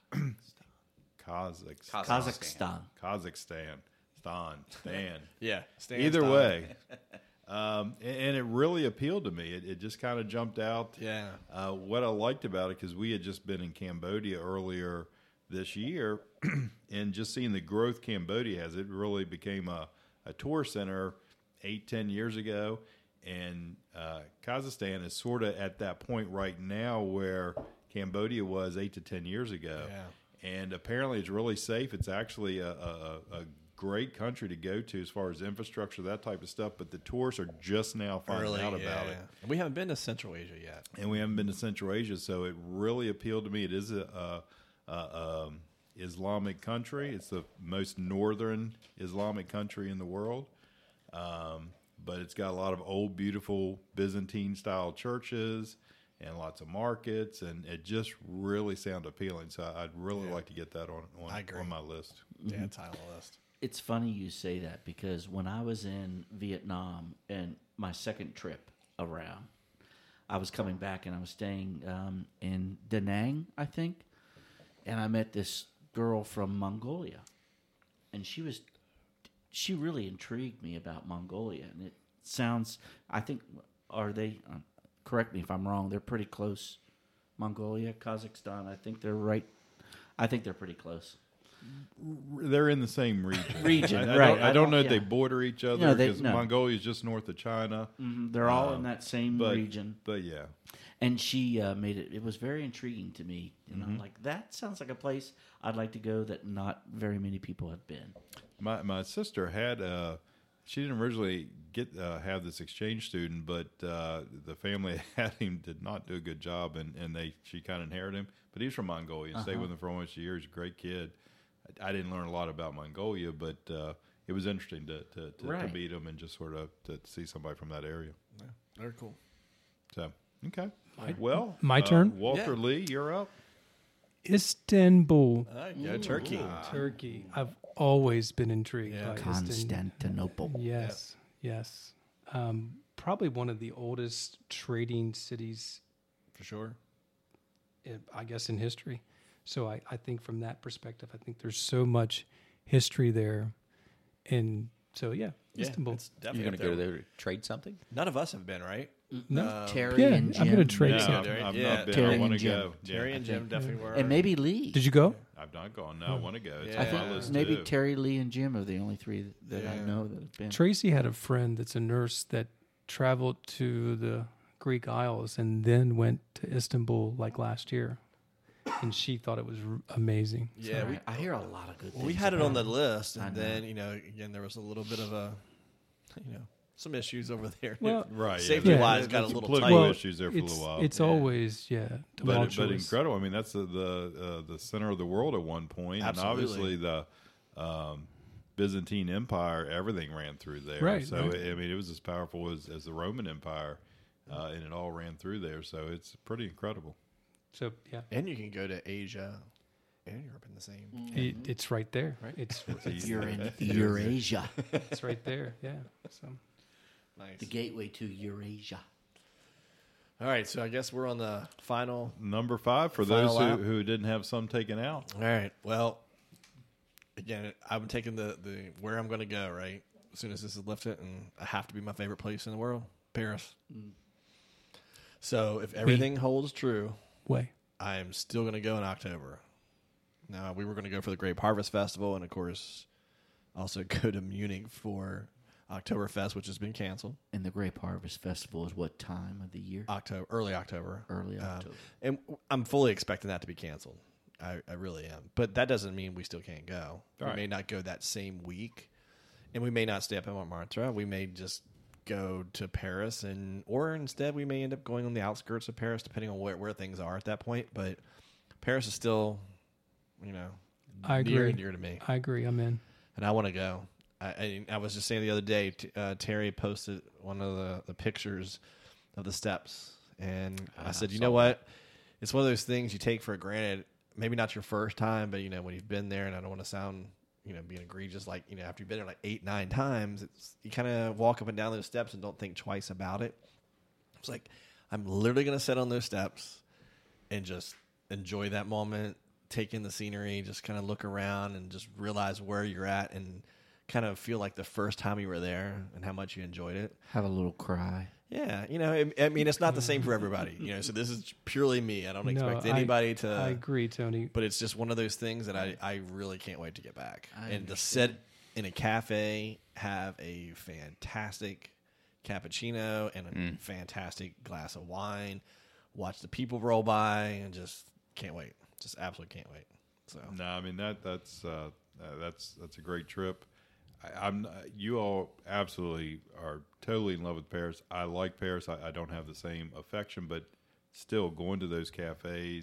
Kazakh, Kazakhstan. Kazakhstan, Stan, Stan. Yeah. Stan Either Stein. way, um, and, and it really appealed to me. It, it just kind of jumped out. Yeah. Uh, what I liked about it, because we had just been in Cambodia earlier this year, and just seeing the growth Cambodia has, it really became a, a tour center eight, ten years ago. And uh, Kazakhstan is sort of at that point right now where Cambodia was eight to ten years ago. Yeah. And apparently it's really safe. It's actually a, a, a great country to go to as far as infrastructure, that type of stuff. But the tourists are just now finding Early, out yeah, about it. yeah. We haven't been to Central Asia yet. And we haven't been to Central Asia, so it really appealed to me. It is a, a, a, um, Islamic country. It's the most northern Islamic country in the world. Um, but it's got a lot of old, beautiful Byzantine-style churches and lots of markets, and it just really sounds appealing. So I'd really Yeah. like to get that on I on, agree. on my list. Yeah, it's high on the list. It's funny you say that because when I was in Vietnam and my second trip around, I was coming back and I was staying um, in Da Nang, I think, and I met this girl from Mongolia, and she was she really intrigued me about Mongolia, and it sounds I think are they uh, correct me if I'm wrong, they're pretty close. Mongolia, Kazakhstan, I think they're right. I think they're pretty close. They're in the same region. Region, I, I right. Don't, I, I don't don't- know if yeah. they border each other No, they- because no. Mongolia is just north of China. Mhm, They're all in Um, that same But region. but yeah, And she uh, made it. It was very intriguing to me, and Mm-hmm. I'm like, that sounds like a place I'd like to go that not very many people have been. my my sister had uh she didn't originally get uh, have this exchange student, but uh, the family that had him did not do a good job, and, and they she kind of inherited him. But he's from Mongolia and stayed with him for almost a year. He's a great kid. I, I didn't learn a lot about Mongolia, but uh, it was interesting to to, to, Right. to meet him and just sort of to see somebody from that area. Yeah, very cool. So okay, well, My uh, turn? Walter Yeah. Lee, you're up. Istanbul, All right, go Turkey. Turkey. I've always been intrigued Yeah. by Istanbul. Constantinople. Yes, yes. Um, probably one of the oldest trading cities, For sure. in, I guess, in history. So I, I think from that perspective, I think there's so much history there. And so, yeah, Yeah, Istanbul. it's You're definitely going up to go there. there to trade something? None of us have been, right? No, Terry yeah, and I'm Jim. going to trade No, some. I've, I've Yeah, not been. Terry I want to and Jim. go. Yeah. Terry and Jim definitely were. And maybe Lee. Did you go? I've not gone. No, I want to go. It's Yeah. I on my think list maybe too. Terry, Lee, and Jim are the only three that I Yeah. know that have been. Tracy had a friend that's a nurse that traveled to the Greek Isles and then went to Istanbul like last year. And she thought it was r- amazing. Yeah, we, I hear a lot of good things. we had it on the about list, I and know. then you know, again, there was a little bit of a, you know, some issues over there. Well, Right. yeah. Safety Yeah. wise, got a There's little political tight. issues there for it's, a little while. It's Yeah. always, yeah, but, tumultuous. but incredible. I mean, that's the the, uh, the center of the world at one point, Absolutely. and obviously the um, Byzantine Empire, everything ran through there. Right, So right. I mean, it was as powerful as, as the Roman Empire, uh, and it all ran through there. So it's pretty incredible. So, yeah, And you can go to Asia and Europe in the same. it, it's right there. Right. It's, You're in Eurasia, it's right there. Yeah. So, Nice. the gateway to Eurasia. All right, so I guess we're on the final. Number five for Final those lap. who, who didn't have some taken out. All right. Well, again, I'm taking the, the where I'm going to go, right? As soon as this is lifted, and I have to be my favorite place in the world, Paris. So if everything holds true, way. I am still going to go in October. Now, we were going to go for the Grape Harvest Festival, and of course, also go to Munich for Oktoberfest, which has been canceled. And the Grape Harvest Festival is what time of the year? October, early October. Early Um, October. and I'm fully expecting that to be canceled. I, I really am. But that doesn't mean we still can't go. We Right. may not go that same week, and we may not stay up in Montmartre. We may just go to Paris, and or instead we may end up going on the outskirts of Paris, depending on where, where things are at that point. But Paris is still, you know, I near agree. and dear to me, I agree. I'm in. and I want to go. I, I I was just saying the other day, t- uh, Terry posted one of the, the pictures of the steps, and I said, you know what? It's one of those things you take for granted. Maybe not your first time, but you know when you've been there, and I don't want to sound, you know, being egregious. Like you know, after you've been there like eight, nine times, it's you kind of walk up and down those steps and don't think twice about it. It's like I'm literally gonna sit on those steps and just enjoy that moment, take in the scenery, just kind of look around and just realize where you're at and kind of feel like the first time you were there and how much you enjoyed it. Have a little cry. Yeah, you know, I I mean, it's not the same for everybody, you know. So this is purely me. I don't No, expect I- anybody to. I agree, Tony. But it's just one of those things that I, I really can't wait to get back. I and to sit in a cafe, have a fantastic cappuccino and a fantastic glass of wine, watch the people roll by, and just can't wait. Just absolutely can't wait. So No, I mean that that's uh, uh, that's that's a great trip. I, I'm you all absolutely are totally in love with Paris. I like Paris. I, I don't have the same affection, but still going to those cafes,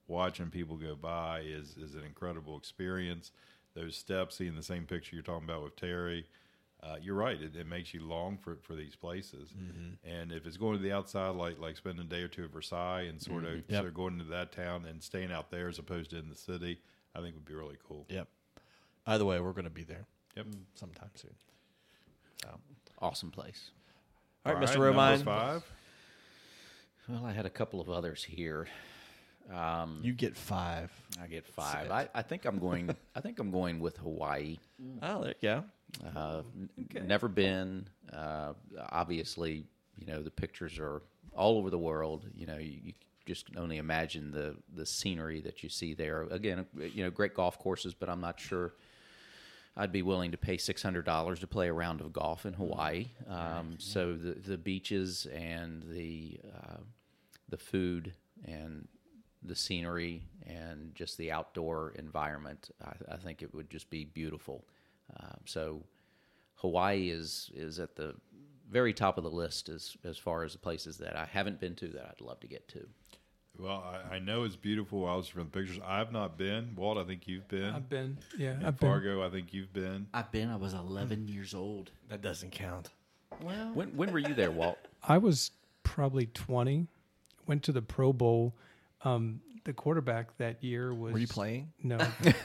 watching people go by is is an incredible experience. Those steps, seeing the same picture you're talking about with Terry, uh, you're right. It, it makes you long for for these places. Mm-hmm. And if it's going to the outside, like like spending a day or two at Versailles and sort mm-hmm. of yep. sort of going into that town and staying out there as opposed to in the city, I think would be really cool. Yep. Either way, we're going to be there. Yep. Sometime soon. So. Awesome place. All right, All Mister right, Romine. number five. Well, I had a couple of others here. Um, You get five. I get five. I, I think I'm going. I think I'm going with Hawaii. Oh, there you go. Uh, n- Never been. Uh, obviously, you know the pictures are all over the world. You know, you, you just can only imagine the the scenery that you see there. Again, you know, great golf courses, but I'm not sure I'd be willing to pay six hundred dollars to play a round of golf in Hawaii. Um, so the the beaches and the uh, the food and the scenery and just the outdoor environment, I, I think it would just be beautiful. Um, so Hawaii is is at the very top of the list as as far as the places that I haven't been to that I'd love to get to. Well, I, I know it's beautiful. I was from the pictures. I've not been. Walt, I think you've been. I've been, yeah, And I've been. Fargo, I think you've been. I've been. I was eleven years old. That doesn't count. Well, When when were you there, Walt? I was probably twenty. Went to the Pro Bowl. Um, the quarterback that year was. Were you playing? No.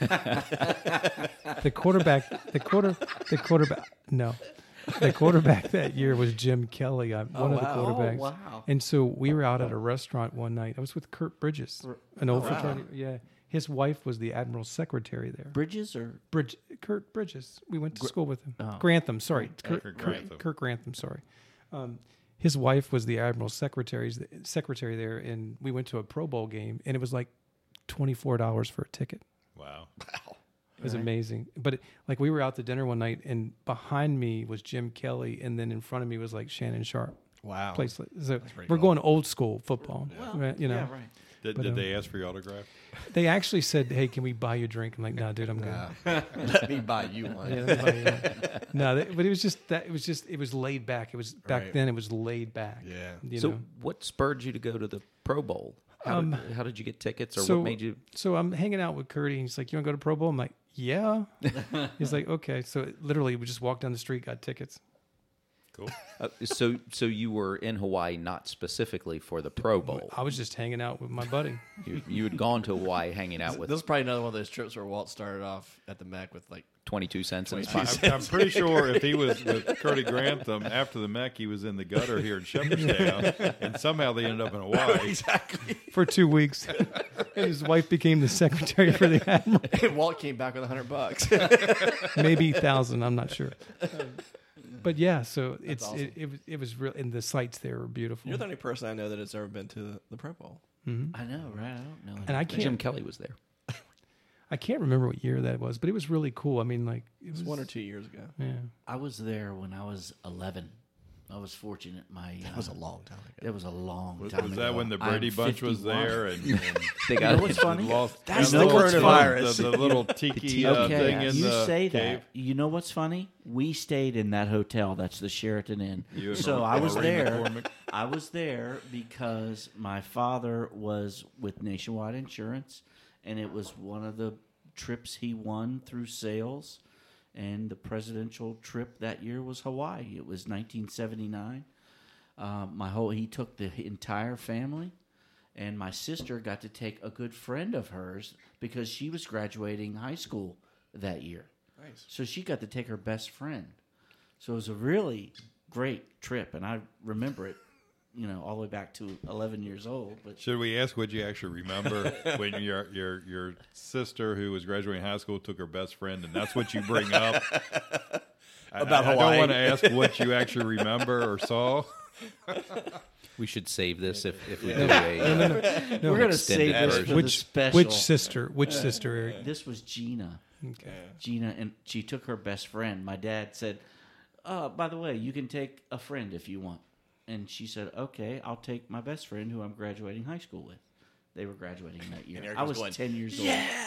the quarterback. The quarter. The quarterback. No. The quarterback that year was Jim Kelly. I'm one Oh, of the wow. quarterbacks. Oh, wow. And so we were out at a restaurant one night. I was with Kurt Bridges, an old Oh, wow. fraternity. Yeah. His wife was the admiral's secretary there. Bridges or Bridge, Kurt Bridges. We went to school with him. oh. Grantham, sorry. Kurt, Kurt Kurt, Grantham. Kurt Grantham, sorry. Um, his wife was the admiral's secretary's secretary there, and we went to a Pro Bowl game, and it was like twenty-four dollars for a ticket. Wow. It was Right. amazing. But it, like we were out to dinner one night, and behind me was Jim Kelly, and then in front of me was like Shannon Sharp. Wow. Place like- so pretty we're cool. going old school football. Well, right, you know, yeah, right. Did, But, did um, they ask for your autograph? they actually said, "Hey, can we buy you a drink?" I'm like, "No, dude, I'm good." Nah. Let me buy you one. Yeah, let me buy you one. no, they, but it was just that. It was just. It was laid back. It was back Right. then. It was laid back. Yeah. You So know. what spurred you to go to the Pro Bowl? How, Um, did, how did you get tickets, or so- what made you? So I'm hanging out with Curdy, and he's like, "You want to go to Pro Bowl?" I'm like, "Yeah." He's like, "Okay." So it- literally, we just walked down the street, got tickets. Cool. Uh, so so you were in Hawaii not specifically for the Pro Bowl. I was just hanging out with my buddy. You, you had gone to Hawaii hanging out This with is probably another one of those trips where Walt started off at the Mech with like twenty-two cents in his I'm, pocket. I'm pretty sure if he was with Curdy Grantham after the Mech, he was in the gutter here in Shepherdstown, and somehow they ended up in Hawaii. exactly. for two weeks. And his wife became the secretary for the admiral. And Walt came back with a hundred bucks. Maybe thousand, I'm not sure. But yeah, so it's awesome. it, it was it was real, and the sights there were beautiful. You're the only person I know that has ever been to the, the Pro Bowl. I know, right? I don't know. and I Jim can't Kelly was there. I can't remember what year that was, but it was really cool. I mean, like it It was was one or two years ago. Yeah, I was there when I was eleven. I was fortunate. My uh, That was a long time ago. That was a long Was, time was ago. that when the I'm Brady Bunch was fifty-one. there and, and They You got know what's funny? lost That's and the lost coronavirus. The, the little tiki uh, Okay, thing in you the say cave? that. You know what's funny? We stayed in that hotel. That's the Sheraton Inn. You and So Mar- I was Maureen there. McCormick? I was there because my father was with Nationwide Insurance, and it was one of the trips he won through sales. And the presidential trip that year was Hawaii. It was nineteen seventy-nine. Um, my whole he took the entire family, and my sister got to take a good friend of hers because she was graduating high school that year. Nice. So she got to take her best friend. So it was a really great trip, and I remember it, you know, all the way back to eleven years old. But Should we ask what you actually remember when your your your sister who was graduating high school took her best friend, and that's what you bring up? I- About I, I Hawaii. don't want to ask what you actually remember or saw. We should save this if, if we do a. no, we're going to extended save this version. for the which special. which sister? Which sister, Eric? This was Gina. Okay. Gina, and she took her best friend. My dad said, uh, by the way, you can take a friend if you want. And she said, okay, I'll take my best friend who I'm graduating high school with. They were graduating that year. Eric I was was going, ten years old.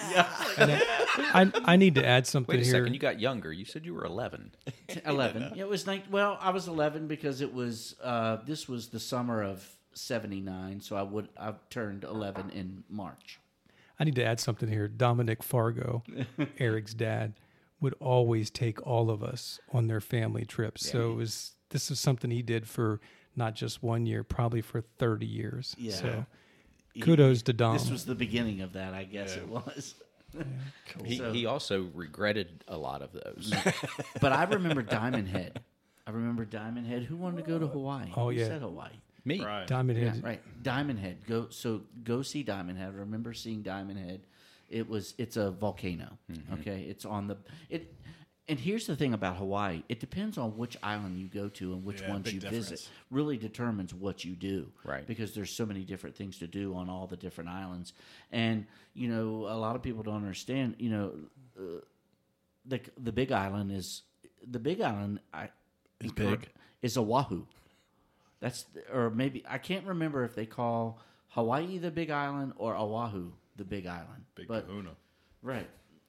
I I need to add something Wait a here. second, you got younger. You said you were eleven. eleven. Yeah, it was nine, well, I was eleven because it was uh, this was the summer of seventy-nine, so I would I've turned eleven in March. I need to add something here. Dominic Fargo, Eric's dad, would always take all of us on their family trips. So it was this is something he did for not just one year, probably for thirty years. Yeah. So kudos to Dom. This was the beginning of that, I guess it was. He, So- he also regretted a lot of those. But I remember Diamond Head. I remember Diamond Head. Who wanted to go to Hawaii? Oh, Who yeah. said Hawaii? Me. Right. Diamond Yeah, Head. right. Diamond Head. Go so go see Diamond Head. I remember seeing Diamond Head. It was it's a volcano. Okay, it's on the it. And here's the thing about Hawaii: it depends on which island you go to and which Yeah, ones big you difference. visit. Really determines what you do, Right. Because there's so many different things to do on all the different islands. And you know, a lot of people don't understand. You know, uh, the the Big Island is the Big Island. I Is big. is Oahu. That's or maybe I can't remember if they call Hawaii the Big Island or Oahu the Big Island. Big but kahuna. right,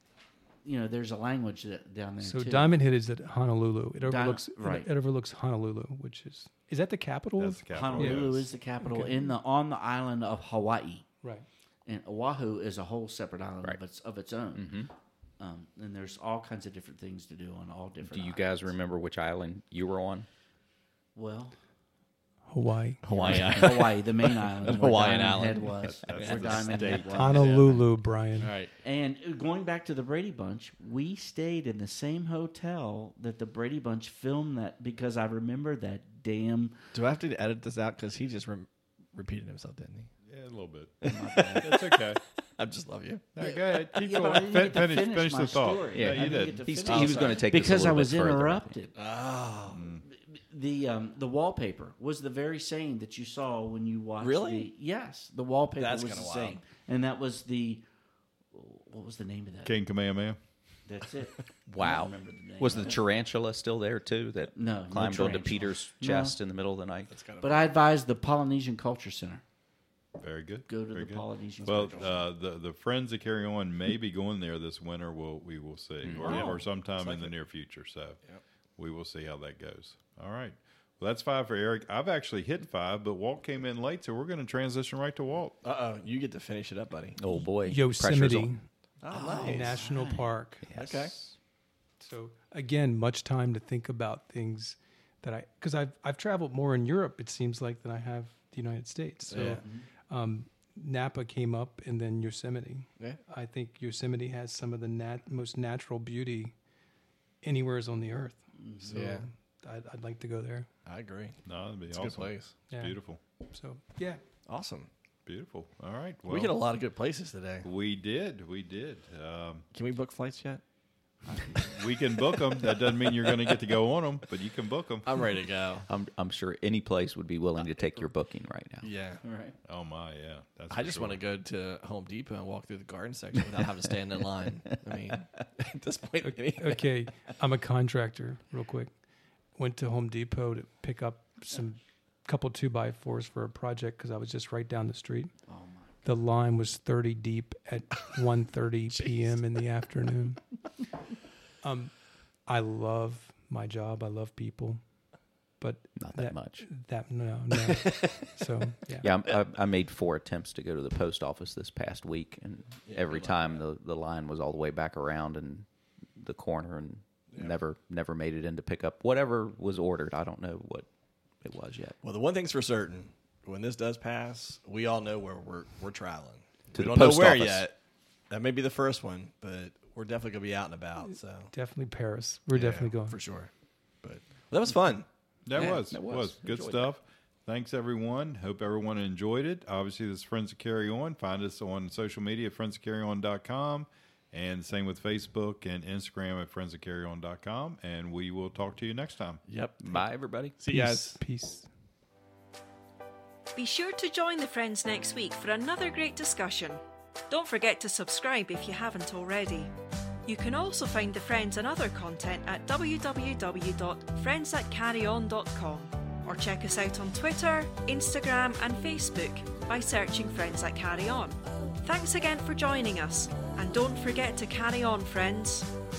you know, there's a language that, down there So too. Diamond Head is at Honolulu. It Di- overlooks right. It, overlooks Honolulu, which is is that the capital? That's of- the capital. Honolulu yes. is the capital Okay. in the on the island of Hawaii, right. and Oahu is a whole separate island Right. of its of its own. Um, and there's all kinds of different things to do on all different. Do you islands. guys remember which island you were on? Well, Hawaii. Hawaii. Hawaii, the main island, where Hawaiian Diamond island. Head was, That's where the Diamond Head state. was. Honolulu, Brian. All right. And going back to the Brady Bunch, we stayed in the same hotel that the Brady Bunch filmed that because I remember that damn. Do I have to edit this out? Because he just re- repeated himself, didn't he? Yeah, a little bit. That's okay. I just love you. All right, go ahead. Keep Yeah, but I going. didn't Fin- get to finish, finish finish my the thought. story. Yeah, I you didn't did. get to He's, finish. he was going to take this a Because I little was bit further. interrupted. Oh. The um, the wallpaper was the very same that you saw when you watched. Really? The, yes, the wallpaper That's was the kinda same, wild. and that was the. What was the name of that? King Kamehameha. That's it. I Wow. don't remember the name Was of the it. tarantula still there too? That No, no climbed onto tarantula. Peter's No. chest in the middle of the night. But I advised the Polynesian Culture Center. Very good. Go to Very the good. Polynesian Well, Culture uh, the the friends that carry on may be going there this winter. We'll we will see, or, Wow. or sometime in the near future. So we will see how that goes. All right. Well, that's five for Eric. I've actually hit five, but Walt came in late, so we're going to transition right to Walt. Uh oh. You get to finish it up, buddy. Oh boy, Pressure's Yosemite on. Oh, nice. National Park. Okay. So again, much time to think about things that I because I've I've traveled more in Europe. It seems like than I have the United States. So Yeah. um, Napa came up, and then Yosemite. Yeah. I think Yosemite has some of the nat- most natural beauty anywheres on the earth. So Yeah. I'd, I'd like to go there. I agree. No, that'd be It's a awesome. good place. It's Yeah. beautiful. So yeah, Awesome. Beautiful. All right. Well, we hit a lot of good places today. we did. We did. Um, Can we book flights yet? we can book them. That doesn't mean you're going to get to go on them, but you can book them. I'm ready to go. I'm I'm sure any place would be willing to take your booking right now. Yeah. All right. Oh my, yeah. That's I for just sure. want to go to Home Depot and walk through the garden section without having to stand in line. I mean, at this point, anyway. okay. I'm a contractor. Real quick, went to Home Depot to pick up some couple two by fours for a project because I was just right down the street. Oh my. The line was thirty deep at one thirty p.m. in the afternoon. Um, I love my job. I love people, but Not that much. That no, no. So yeah, Yeah, I'm- I, I made four attempts to go to the post office this past week, and every time the, the line was all the way back around in the corner, and never never made it in to pick up whatever was ordered. I don't know what it was yet. Well, the one thing's for certain: when this does pass, we all know where we're we're traveling. To we the don't know post where office. yet. That may be the first one, but we're definitely gonna be out and about. So definitely Paris. We're Yeah, definitely going. for sure. But well, that was fun. That Yeah, was. that was. was. Good Enjoyed stuff. Thanks, everyone. Hope everyone enjoyed it. Obviously, this is Friends of Carry On. Find us on social media, friends of carry on dot com. And same with Facebook and Instagram at friends of carry on dot com. And we will talk to you next time. Yep. Bye, everybody. See you guys. Peace. Be sure to join the friends next week for another great discussion. Don't forget to subscribe if you haven't already. You can also find the Friends and other content at w w w dot friends at carry on dot com or check us out on Twitter, Instagram and Facebook by searching Friends at Carry On. Thanks again for joining us, and don't forget to carry on, friends.